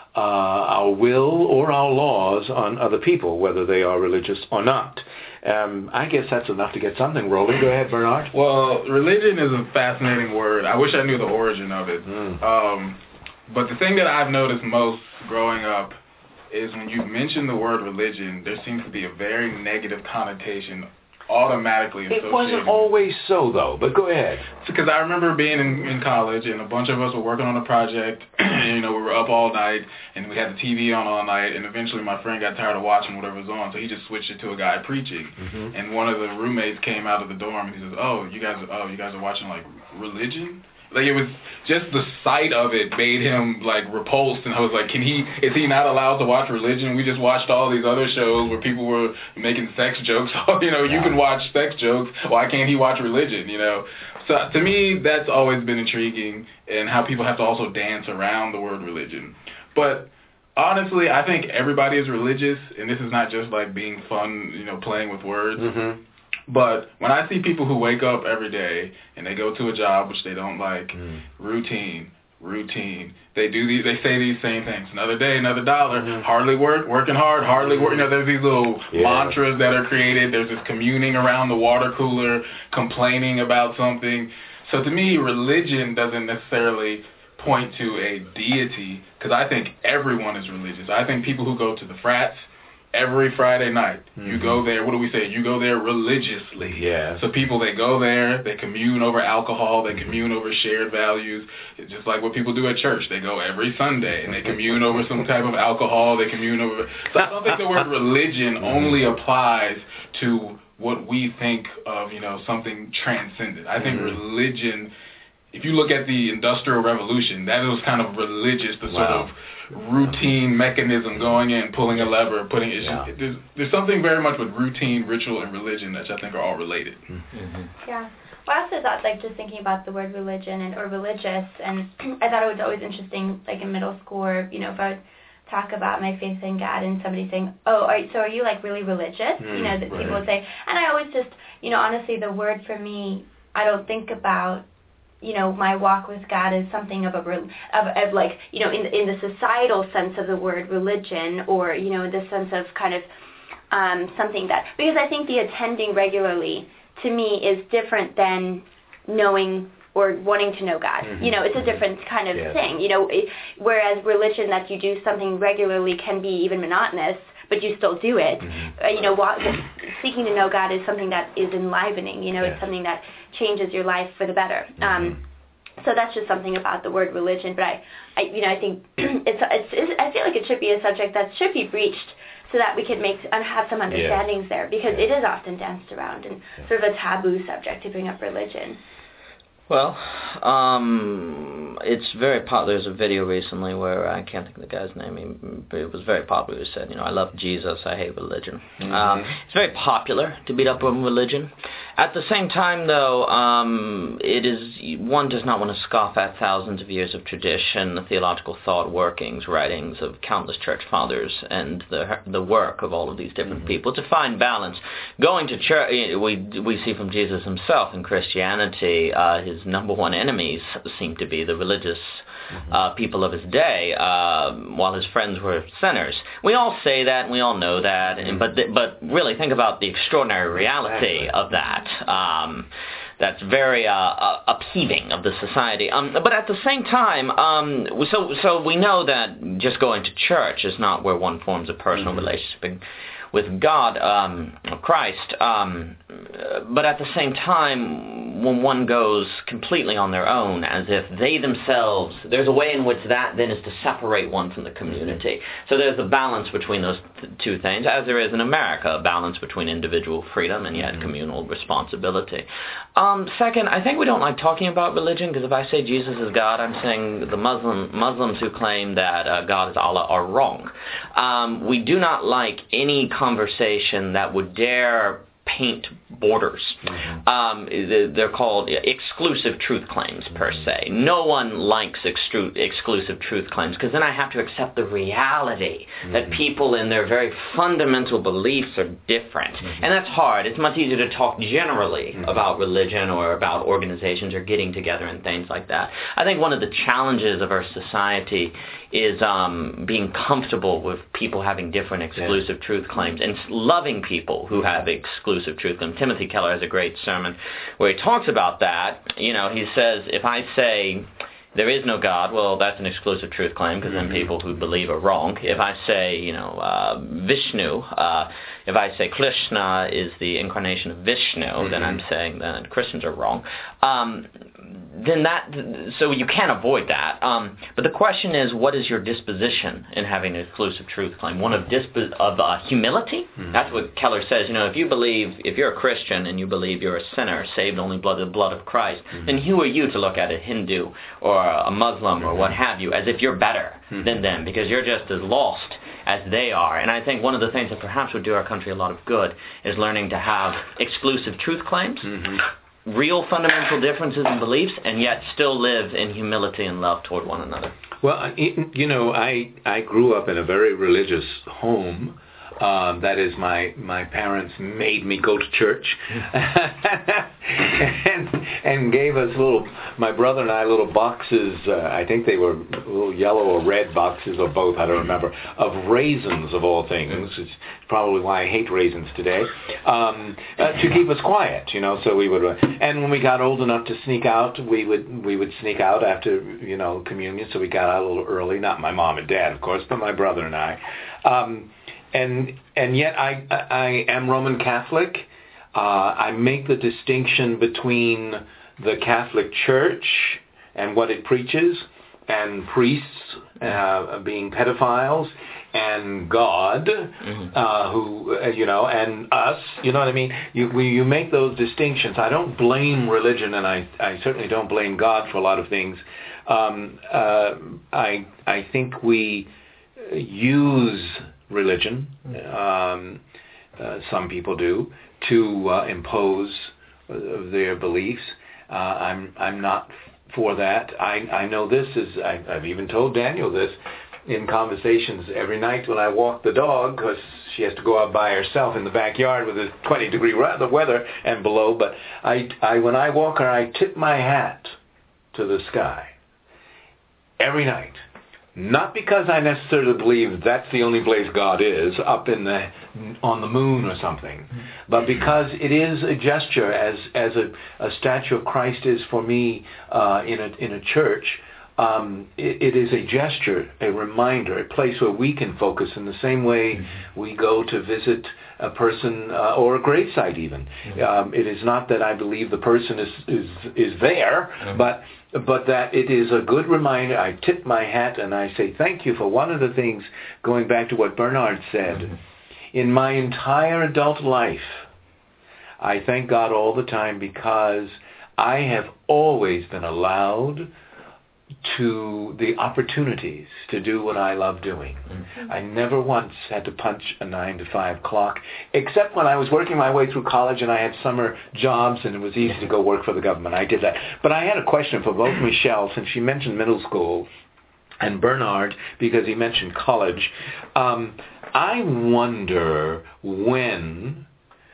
our will or our laws on other people, whether they are religious or not. I guess that's enough to get something rolling. Go ahead, Bernard. Well, religion is a fascinating word. I wish I knew the origin of it. But the thing that I've noticed most growing up is when you mention the word religion, there seems to be a very negative connotation automatically associated. It wasn't always so, though, but go ahead. Because I remember being in college, and a bunch of us were working on a project, and, we were up all night, and we had the TV on all night, and eventually my friend got tired of watching whatever was on, so he just switched it to a guy preaching. And one of the roommates came out of the dorm, and he says, you guys are watching, like, religion? Like, it was just the sight of it made him, like, repulsed, and I was like, is he not allowed to watch religion? We just watched all these other shows where people were making sex jokes. You can watch sex jokes. Why can't he watch religion, So, to me, that's always been intriguing, and how people have to also dance around the word religion. But honestly, I think everybody is religious, and this is not just, like, being fun, playing with words. But when I see people who wake up every day and they go to a job which they don't like, routine, they say these same things. Another day, another dollar, hardly working hard, hardly work. There's these little mantras that are created. There's this communing around the water cooler, complaining about something. So to me, religion doesn't necessarily point to a deity, because I think everyone is religious. I think people who go to the frats every Friday night, you go there, what do we say? You go there religiously. So people, they go there, they commune over alcohol, they commune over shared values. It's just like what people do at church. They go every Sunday and they commune over some type of alcohol, they commune over... So I don't think the word religion only applies to what we think of, something transcendent. I think religion, if you look at the Industrial Revolution, that was kind of religious, the sort of routine mechanism, going in, pulling a lever, there's something very much with routine, ritual, and religion that I think are all related. Yeah. Well, I also thought, like, just thinking about the word religion or religious, and I thought it was always interesting, like in middle school, or, if I would talk about my faith in God and somebody saying, are you, like, really religious? That people would say. And I always just, honestly, the word for me, I don't think about, my walk with God is something of like, in the societal sense of the word religion, or, in the sense of kind of something that, because I think the attending regularly, to me, is different than knowing or wanting to know God. It's a different kind of thing, whereas religion, that you do something regularly, can be even monotonous, but you still do it. Seeking to know God is something that is enlivening. It's something that changes your life for the better. So that's just something about the word religion. But I think I feel like it should be a subject that should be breached so that we could have some understandings there, because it is often danced around and sort of a taboo subject to bring up religion. Well, it's very popular. There's a video recently where I can't think of the guy's name, but it was very popular. He said, I love Jesus, I hate religion. It's very popular to beat up on religion. At the same time, though, one does not want to scoff at thousands of years of tradition, the theological thought workings, writings of countless church fathers, and the work of all of these different people to find balance. Going to church, we see from Jesus himself in Christianity, his number one enemies seem to be the religious people of his day, while his friends were sinners. We all say that, and we all know that, but really think about the extraordinary reality of that. That's very upheaving of the society. But at the same time, so we know that just going to church is not where one forms a personal relationship with God, Christ. But at the same time, when one goes completely on their own, as if they themselves, there's a way in which that then is to separate one from the community. So there's a balance between those two things, as there is in America, a balance between individual freedom and yet communal responsibility. Second, I think we don't like talking about religion, because if I say Jesus is God, I'm saying the Muslims who claim that God is Allah are wrong. We do not like any conversation that would dare paint borders. They're called exclusive truth claims, per se. No one likes exclusive truth claims, because then I have to accept the reality that people in their very fundamental beliefs are different. And that's hard. It's much easier to talk generally about religion or about organizations or getting together and things like that. I think one of the challenges of our society is being comfortable with people having different exclusive truth claims and loving people who have exclusive truth claims. Timothy Keller has a great sermon where he talks about that. He says, if I say there is no God, well, that's an exclusive truth claim, because then people who believe are wrong. If I say, Vishnu, if I say Krishna is the incarnation of Vishnu, then I'm saying that Christians are wrong. So you can't avoid that. But the question is, what is your disposition in having an exclusive truth claim? One of humility? That's what Keller says. If you're a Christian and you believe you're a sinner, saved only by the blood of Christ, then who are you to look at a Hindu or a Muslim or what have you as if you're better than them, because you're just as lost as they are. And I think one of the things that perhaps would do our country a lot of good is learning to have exclusive truth claims, real fundamental differences in beliefs, and yet still live in humility and love toward one another. Well, I grew up in a very religious home. That is, my parents made me go to church and gave us my brother and I, little boxes, I think they were little yellow or red boxes, or both, I don't remember, of raisins of all things. It's probably why I hate raisins today, to keep us quiet, so we would, and when we got old enough to sneak out, we would sneak out after, communion, so we got out a little early, not my mom and dad, of course, but my brother and I. And yet I am Roman Catholic. I make the distinction between the Catholic Church and what it preaches, and priests being pedophiles, and God, who and us. You know what I mean? You make those distinctions. I don't blame religion, and I certainly don't blame God for a lot of things. I think we use religion, some people do, to impose their beliefs. I'm not for that. I know this I've even told Daniel this in conversations every night when I walk the dog, because she has to go out by herself in the backyard with a 20-degree weather and below. But when I walk her, I tip my hat to the sky every night. Not because I necessarily believe that's the only place God is, up on the moon or something, but because it is a gesture, as a statue of Christ is for me in a church. It is a gesture, a reminder, a place where we can focus in the same way we go to visit a person or a gravesite even. It is not that I believe the person is there, but that it is a good reminder. I tip my hat and I say thank you for one of the things, going back to what Bernard said, in my entire adult life, I thank God all the time because I have always been allowed to the opportunities to do what I love doing. I never once had to punch a 9-to-5 clock, except when I was working my way through college and I had summer jobs and it was easy to go work for the government. I did that. But I had a question for both Michelle, since she mentioned middle school, and Bernard, because he mentioned college. I wonder when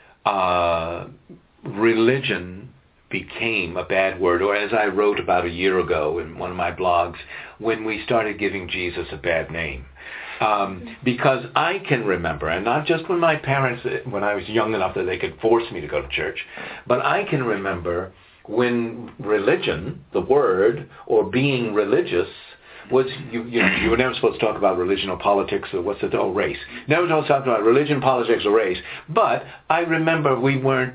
religion became a bad word, or as I wrote about a year ago in one of my blogs, when we started giving Jesus a bad name. Because I can remember, and not just when my parents, when I was young enough that they could force me to go to church, but I can remember when religion, the word, or being religious, was, you were never supposed to talk about religion or politics or race. Never supposed to talk about religion, politics, or race. But I remember we weren't,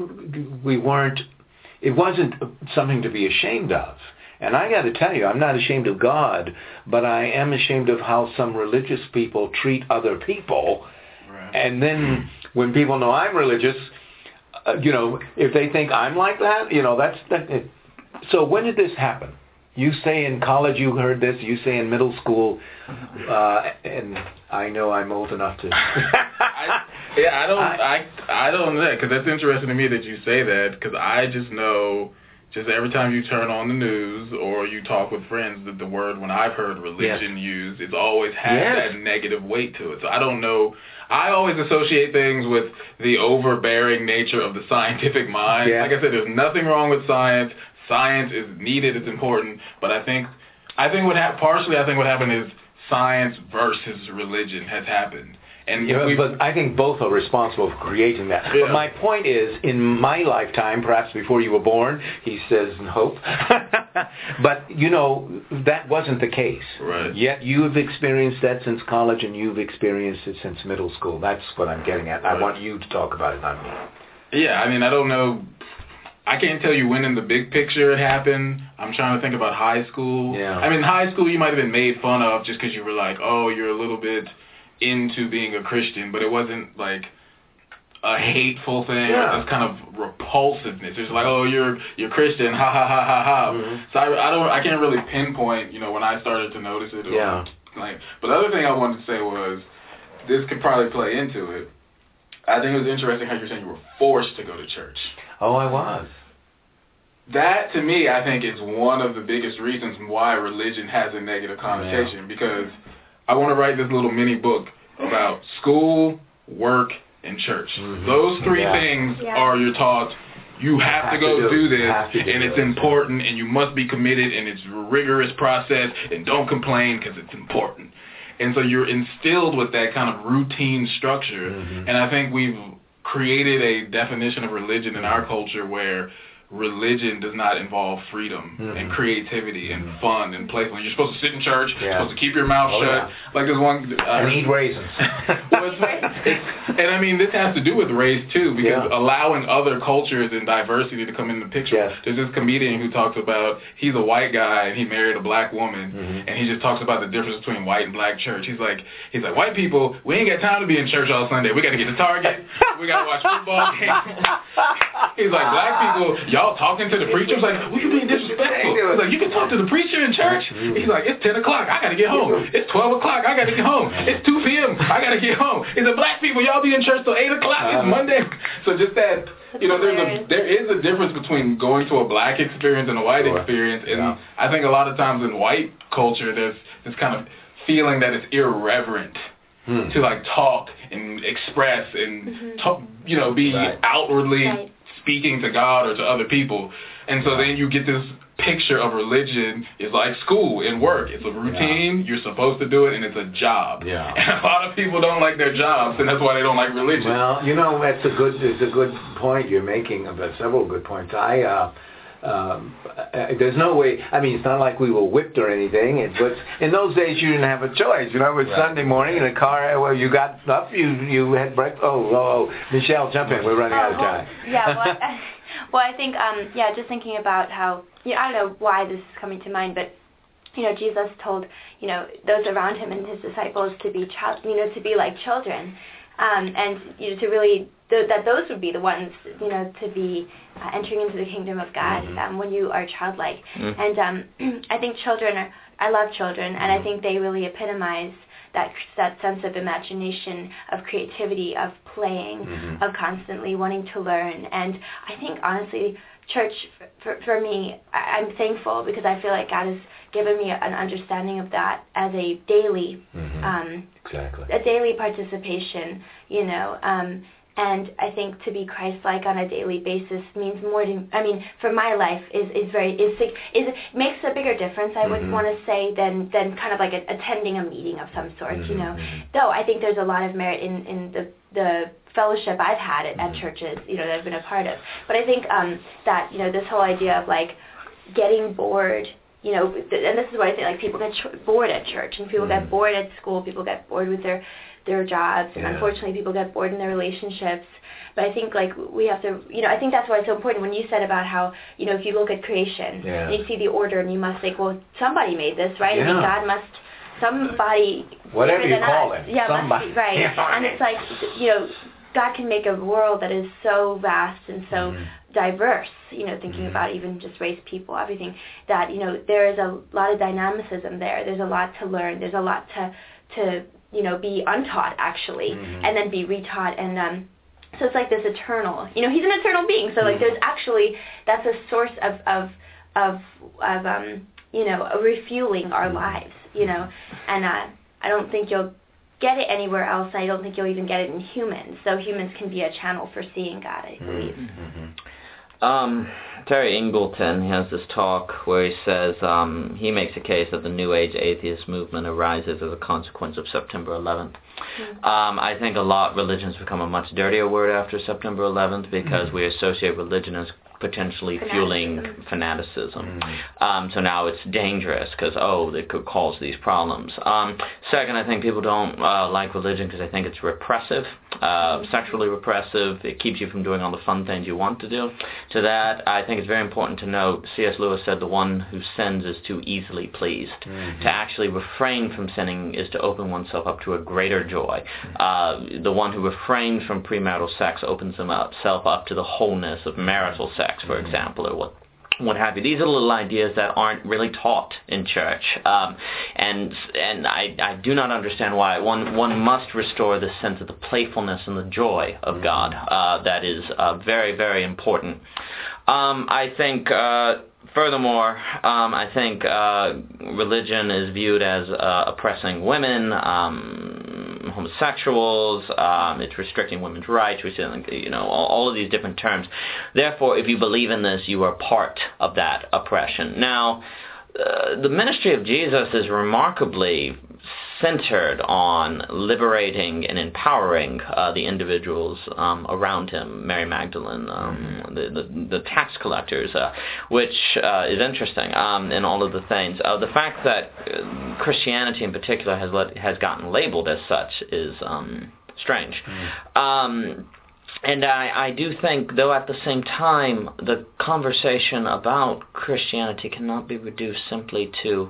it wasn't something to be ashamed of. And I got to tell you, I'm not ashamed of God, but I am ashamed of how some religious people treat other people. Right. And then when people know I'm religious, if they think I'm like that, So when did this happen? You say in college you heard this, you say in middle school, and I know I'm old enough to... I don't know, because that's interesting to me that you say that, because I just know, just every time you turn on the news or you talk with friends, that the word, when I've heard religion used, it's always had that negative weight to it. So I don't know. I always associate things with the overbearing nature of the scientific mind. Like I said, there's nothing wrong with science. Science is needed, it's important, but I think what happened is science versus religion has happened. And but I think both are responsible for creating that. Yeah. But my point is, in my lifetime, perhaps before you were born, he says in hope, but that wasn't the case. Right. Yet you've experienced that since college, and you've experienced it since middle school. That's what I'm getting at. Right. I want you to talk about it, not me. Yeah, I mean, I don't know. I can't tell you when in the big picture it happened. I'm trying to think about high school. Yeah. I mean, high school you might have been made fun of just because you were like, oh, you're a little bit into being a Christian, but it wasn't like a hateful thing or this kind of repulsiveness. It's like, oh, you're Christian, ha ha ha ha ha. Mm-hmm. So I can't really pinpoint, when I started to notice it. But the other thing I wanted to say was, this could probably play into it. I think it was interesting how you're saying you were forced to go to church. Oh, I was. That, to me, I think is one of the biggest reasons why religion has a negative connotation, because I want to write this little mini book about school, work, and church. Mm-hmm. Those three things are you're taught. You have to go do this, and it's important, and you must be committed, and it's a rigorous process, and don't complain because it's important. And so you're instilled with that kind of routine structure, and I think we've created a definition of religion in our culture where religion does not involve freedom and creativity and fun and playfulness. You're supposed to sit in church. You're supposed to keep your mouth shut. Like there's one... and eat raisins. And I mean, this has to do with race, too, because allowing other cultures and diversity to come in the picture. Yes. There's this comedian who talks about, he's a white guy, and he married a black woman, and he just talks about the difference between white and black church. He's like, white people, we ain't got time to be in church all Sunday. We got to get to Target. We got to watch football games. He's like, black people, y'all talking to the preacher? He's like, well, you being disrespectful. He's like, you can talk to the preacher in church? He's like, it's 10 o'clock. I got to get home. It's 12 o'clock. I got to get home. It's 2 p.m. I got to get home. He's like, black people, y'all be in church till 8 o'clock. It's Monday. So just that, there is a difference between going to a black experience and a white experience. And I think a lot of times in white culture, there's this kind of feeling that it's irreverent to like talk and express and talk, be outwardly speaking to God or to other people. And so then you get this picture of religion is like school and work. It's a routine, you're supposed to do it, and it's a job. Yeah. And a lot of people don't like their jobs, and that's why they don't like religion. Well, it's a good point you're making, several good points. There's no way, it's not like we were whipped or anything, but in those days you didn't have a choice. It was Sunday morning in a car, well, you got up, you had breakfast. Oh, Michelle, jump in, we're running out of time. Well, I think, just thinking about how, I don't know why this is coming to mind, but, Jesus told, those around him and his disciples to be like children. and to really that those would be the ones to be entering into the kingdom of God when you are childlike. And I think I love children, and I think they really epitomize that sense of imagination, of creativity, of playing, of constantly wanting to learn. And I think, honestly, church, for me, I'm thankful because I feel like God has given me an understanding of that as a daily, a daily participation, and I think to be Christ-like on a daily basis means more to, for my life is makes a bigger difference, I would want to say, than kind of like attending a meeting of some sort, Though I think there's a lot of merit in the fellowship I've had at churches, that I've been a part of. But I think that, this whole idea of like getting bored, and this is what I think, like people get bored at church, and people get bored at school, people get bored with their jobs, and unfortunately people get bored in their relationships. But I think like we have to, I think that's why it's so important when you said about how, if you look at creation, and you see the order, and you must think, well, somebody made this, right? I mean, God must, somebody, whatever you call us, it, somebody, must be, right? And it's like, God can make a world that is so vast and so diverse, thinking about even just race, people, everything, that, there is a lot of dynamicism there. There's a lot to learn. There's a lot to be untaught, actually, and then be retaught. And so it's like this eternal, he's an eternal being. So like there's actually, that's a source of refueling our lives, and I don't think you'll get it anywhere else. I don't think you'll even get it in humans. So humans can be a channel for seeing God, I believe. Terry Ingleton, he has this talk where he says he makes a case that the New Age atheist movement arises as a consequence of September 11th. I think religion's become a much dirtier word after September 11th because we associate religion as potentially fueling fanaticism. So now it's dangerous because, it could cause these problems. Second, I think people don't like religion because I think it's repressive, sexually repressive. It keeps you from doing all the fun things you want to do. To that, I think it's very important to note, C.S. Lewis said the one who sins is too easily pleased. To actually refrain from sinning is to open oneself up to a greater joy. The one who refrains from premarital sex opens himself up to the wholeness of marital sex, for example, or what have you. These are little ideas that aren't really taught in church, and I do not understand why. One must restore the sense of the playfulness and the joy of God. That is very, very important. I think furthermore, I think religion is viewed as oppressing women, homosexuals, it's restricting women's rights, all of these different terms. Therefore, if you believe in this, you are part of that oppression. Now, the ministry of Jesus is remarkably centered on liberating and empowering the individuals around him, Mary Magdalene, the tax collectors, which is interesting, and all of the things. The fact that Christianity in particular has gotten labeled as such is strange. And I do think, though, at the same time, the conversation about Christianity cannot be reduced simply to,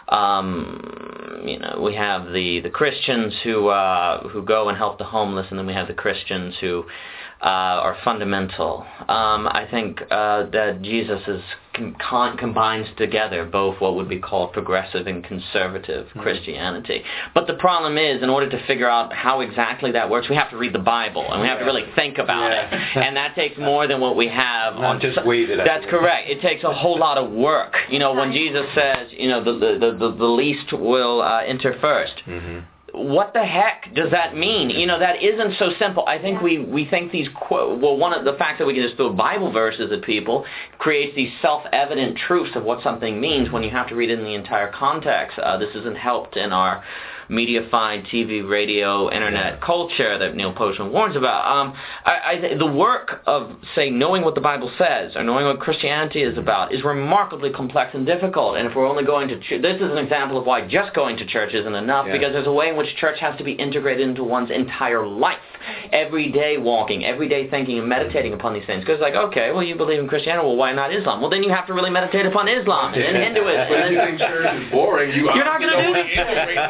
we have the Christians who go and help the homeless, and then we have the Christians who are fundamental. I think that Jesus combines together both what would be called progressive and conservative Christianity. But the problem is, in order to figure out how exactly that works, we have to read the Bible, and we have to really think about it. And that takes more than what we have. Not just weed it. That's correct. It takes a whole lot of work. When Jesus says, the least will enter first. What the heck does that mean? That isn't so simple. I think we think these one of the fact that we can just throw Bible verses at people creates these self-evident truths of what something means when you have to read it in the entire context. This isn't helped in our mediafied TV, radio, internet culture that Neil Postman warns about. The work of, say, knowing what the Bible says or knowing what Christianity is about is remarkably complex and difficult. And if we're only going to this is an example of why just going to church isn't enough, because there's a way in which church has to be integrated into one's entire life. Every day walking, every day thinking and meditating upon these things. Because okay, well, you believe in Christianity, well, why not Islam? Well, then you have to really meditate upon Islam and Hinduism. If you think church is boring, you're not going to do this. That's correct.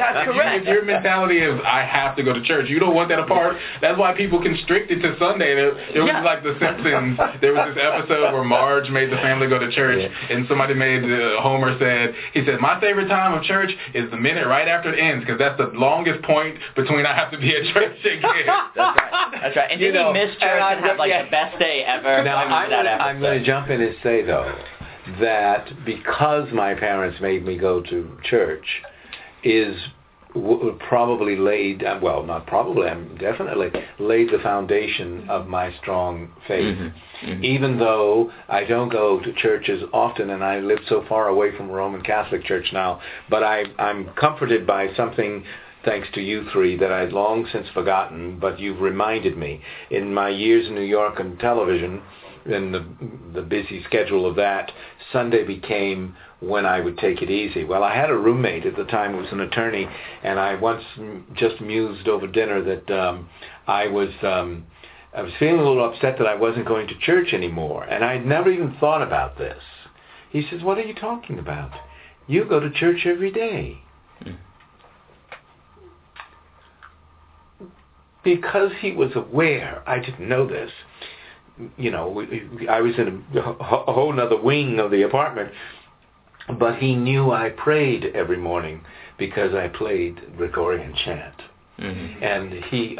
if your mentality is, I have to go to church, you don't want that apart. That's why people constrict it to Sunday. It was like The Simpsons. There was this episode where Marge made the family go to church, and somebody Homer said, my favorite time of church is the minute right after it ends, because that's the longest point between I have to be at church again. That's right. And did he miss church and have the best day ever? Now, I'm going to jump in and say, though, that because my parents made me go to church is probably laid, not probably, definitely laid the foundation of my strong faith. Even though I don't go to church as often, and I live so far away from Roman Catholic Church now, but I'm comforted by something, thanks to you three, that I'd long since forgotten, but you've reminded me. In my years in New York and television, in the busy schedule of that, Sunday became when I would take it easy. Well, I had a roommate at the time who was an attorney, and I once just mused over dinner that I was feeling a little upset that I wasn't going to church anymore, and I'd never even thought about this. He says, "What are you talking about? You go to church every day." Because he was aware, I didn't know this, I was in a whole other wing of the apartment, but he knew I prayed every morning because I played Gregorian chant. And he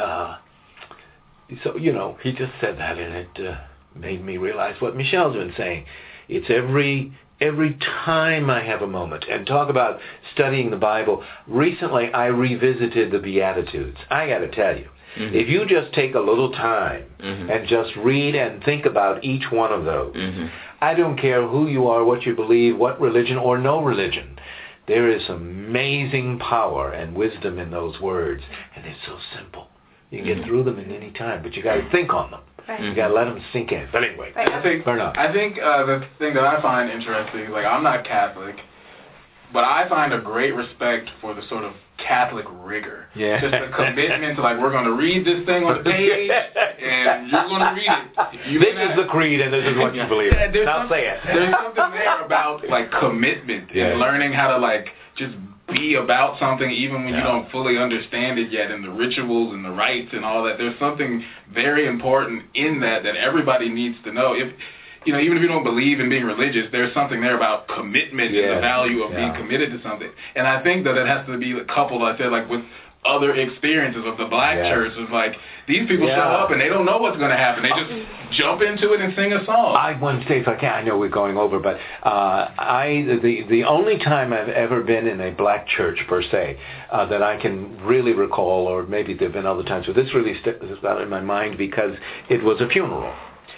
just said that, and it made me realize what Michelle's been saying. It's every time I have a moment, and talk about studying the Bible. Recently, I revisited the Beatitudes. I got to tell you, if you just take a little time and just read and think about each one of those, I don't care who you are, what you believe, what religion or no religion, there is amazing power and wisdom in those words, and they're so simple. You can get through them in any time, but you got to think on them. You got to let them sink in. But anyway, I think the thing that I find interesting, like, I'm not Catholic, but I find a great respect for the sort of Catholic rigor. Yeah. Just the commitment to, like, we're going to read this thing on the page, and you're going to read it. This is the creed, and this is what you believe. Now say it. There's something there about, like, commitment and learning how to, like, just be about something even when you don't fully understand it yet, and the rituals and the rites and all that. There's something very important in that everybody needs to know. Even if you don't believe in being religious, there's something there about commitment and the value of being committed to something. And I think that it has to be coupled, I said, like, with other experiences of the black church. Of, like, these people show up and they don't know what's going to happen. They just jump into it and sing a song. I want to say, if I can, I know we're going over, but the only time I've ever been in a black church, per se, that I can really recall, or maybe there have been other times, but this really sticks out in my mind because it was a funeral.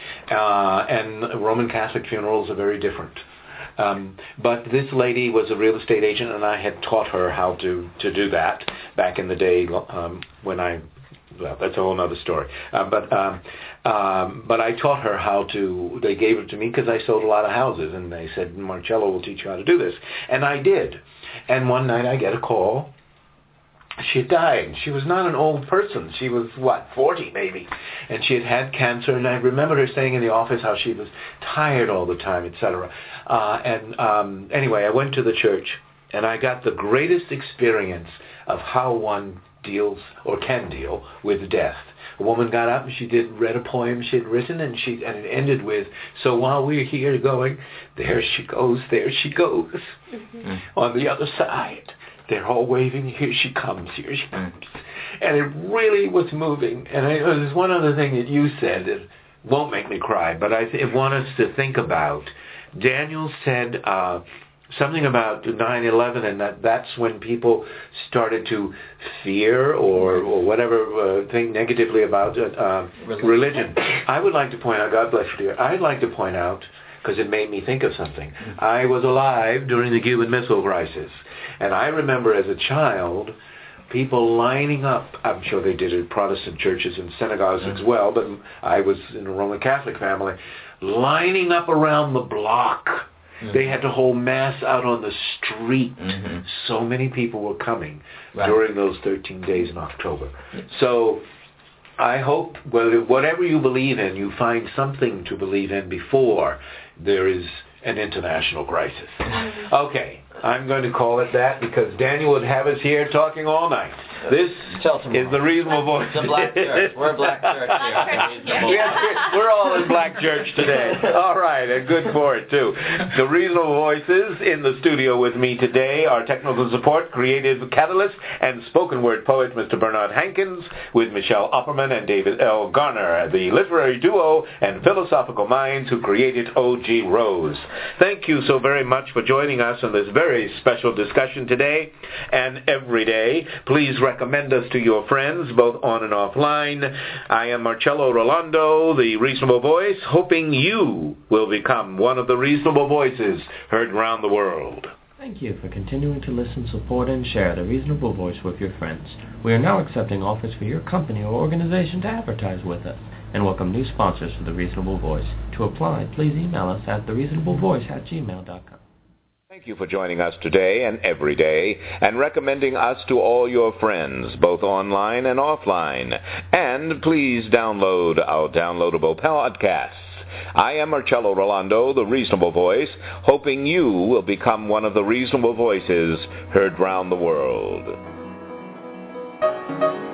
And Roman Catholic funerals are very different. But this lady was a real estate agent, and I had taught her how to do that back in the day when that's a whole other story. But I taught her how to. They gave it to me because I sold a lot of houses, and they said, "Marcello will teach you how to do this," and I did. And one night I get a call. She had died. She was not an old person. She was, 40 maybe. And she had had cancer, and I remember her saying in the office how she was tired all the time, etc. Anyway, I went to the church, and I got the greatest experience of how one deals or can deal with death. A woman got up and she read a poem she had written, and it ended with, "So while we're here going, there she goes, on the other side. They're all waving, here she comes. And it really was moving. And there's one other thing that you said that won't make me cry, but I want us to think about. Daniel said something about 9/11, and that's when people started to fear or whatever, think negatively about religion. I would like to point out, God bless you, dear, I'd like to point out, because it made me think of something. I was alive during the Cuban Missile Crisis, and I remember as a child people lining up. I'm sure they did it in Protestant churches and synagogues as well, but I was in a Roman Catholic family, lining up around the block. They had to hold Mass out on the street. So many people were coming during those 13 days in October. So I hope, whatever you believe in, you find something to believe in before there is an international crisis. Okay, I'm going to call it that because Daniel would have us here talking all night. This is the Reasonable Voice. It's a black church. We're a black church here. We're all in black church today. All right, and good for it, too. The Reasonable Voices in the studio with me today are technical support, creative catalyst, and spoken word poet Mr. Bernard Hankins with Michelle Opperman and David L. Garner, the literary duo and philosophical minds who created O.G. Rose. Thank you so very much for joining us on this very special discussion today and every day. Please recommend us to your friends, both on and offline. I am Marcello Rolando, the Reasonable Voice, hoping you will become one of the Reasonable Voices heard around the world. Thank you for continuing to listen, support, and share The Reasonable Voice with your friends. We are now accepting offers for your company or organization to advertise with us and welcome new sponsors for The Reasonable Voice. To apply, please email us at thereasonablevoice@gmail.com. Thank you for joining us today and every day and recommending us to all your friends, both online and offline. And please download our downloadable podcasts. I am Marcello Rolando, the Reasonable Voice, hoping you will become one of the Reasonable Voices heard round the world.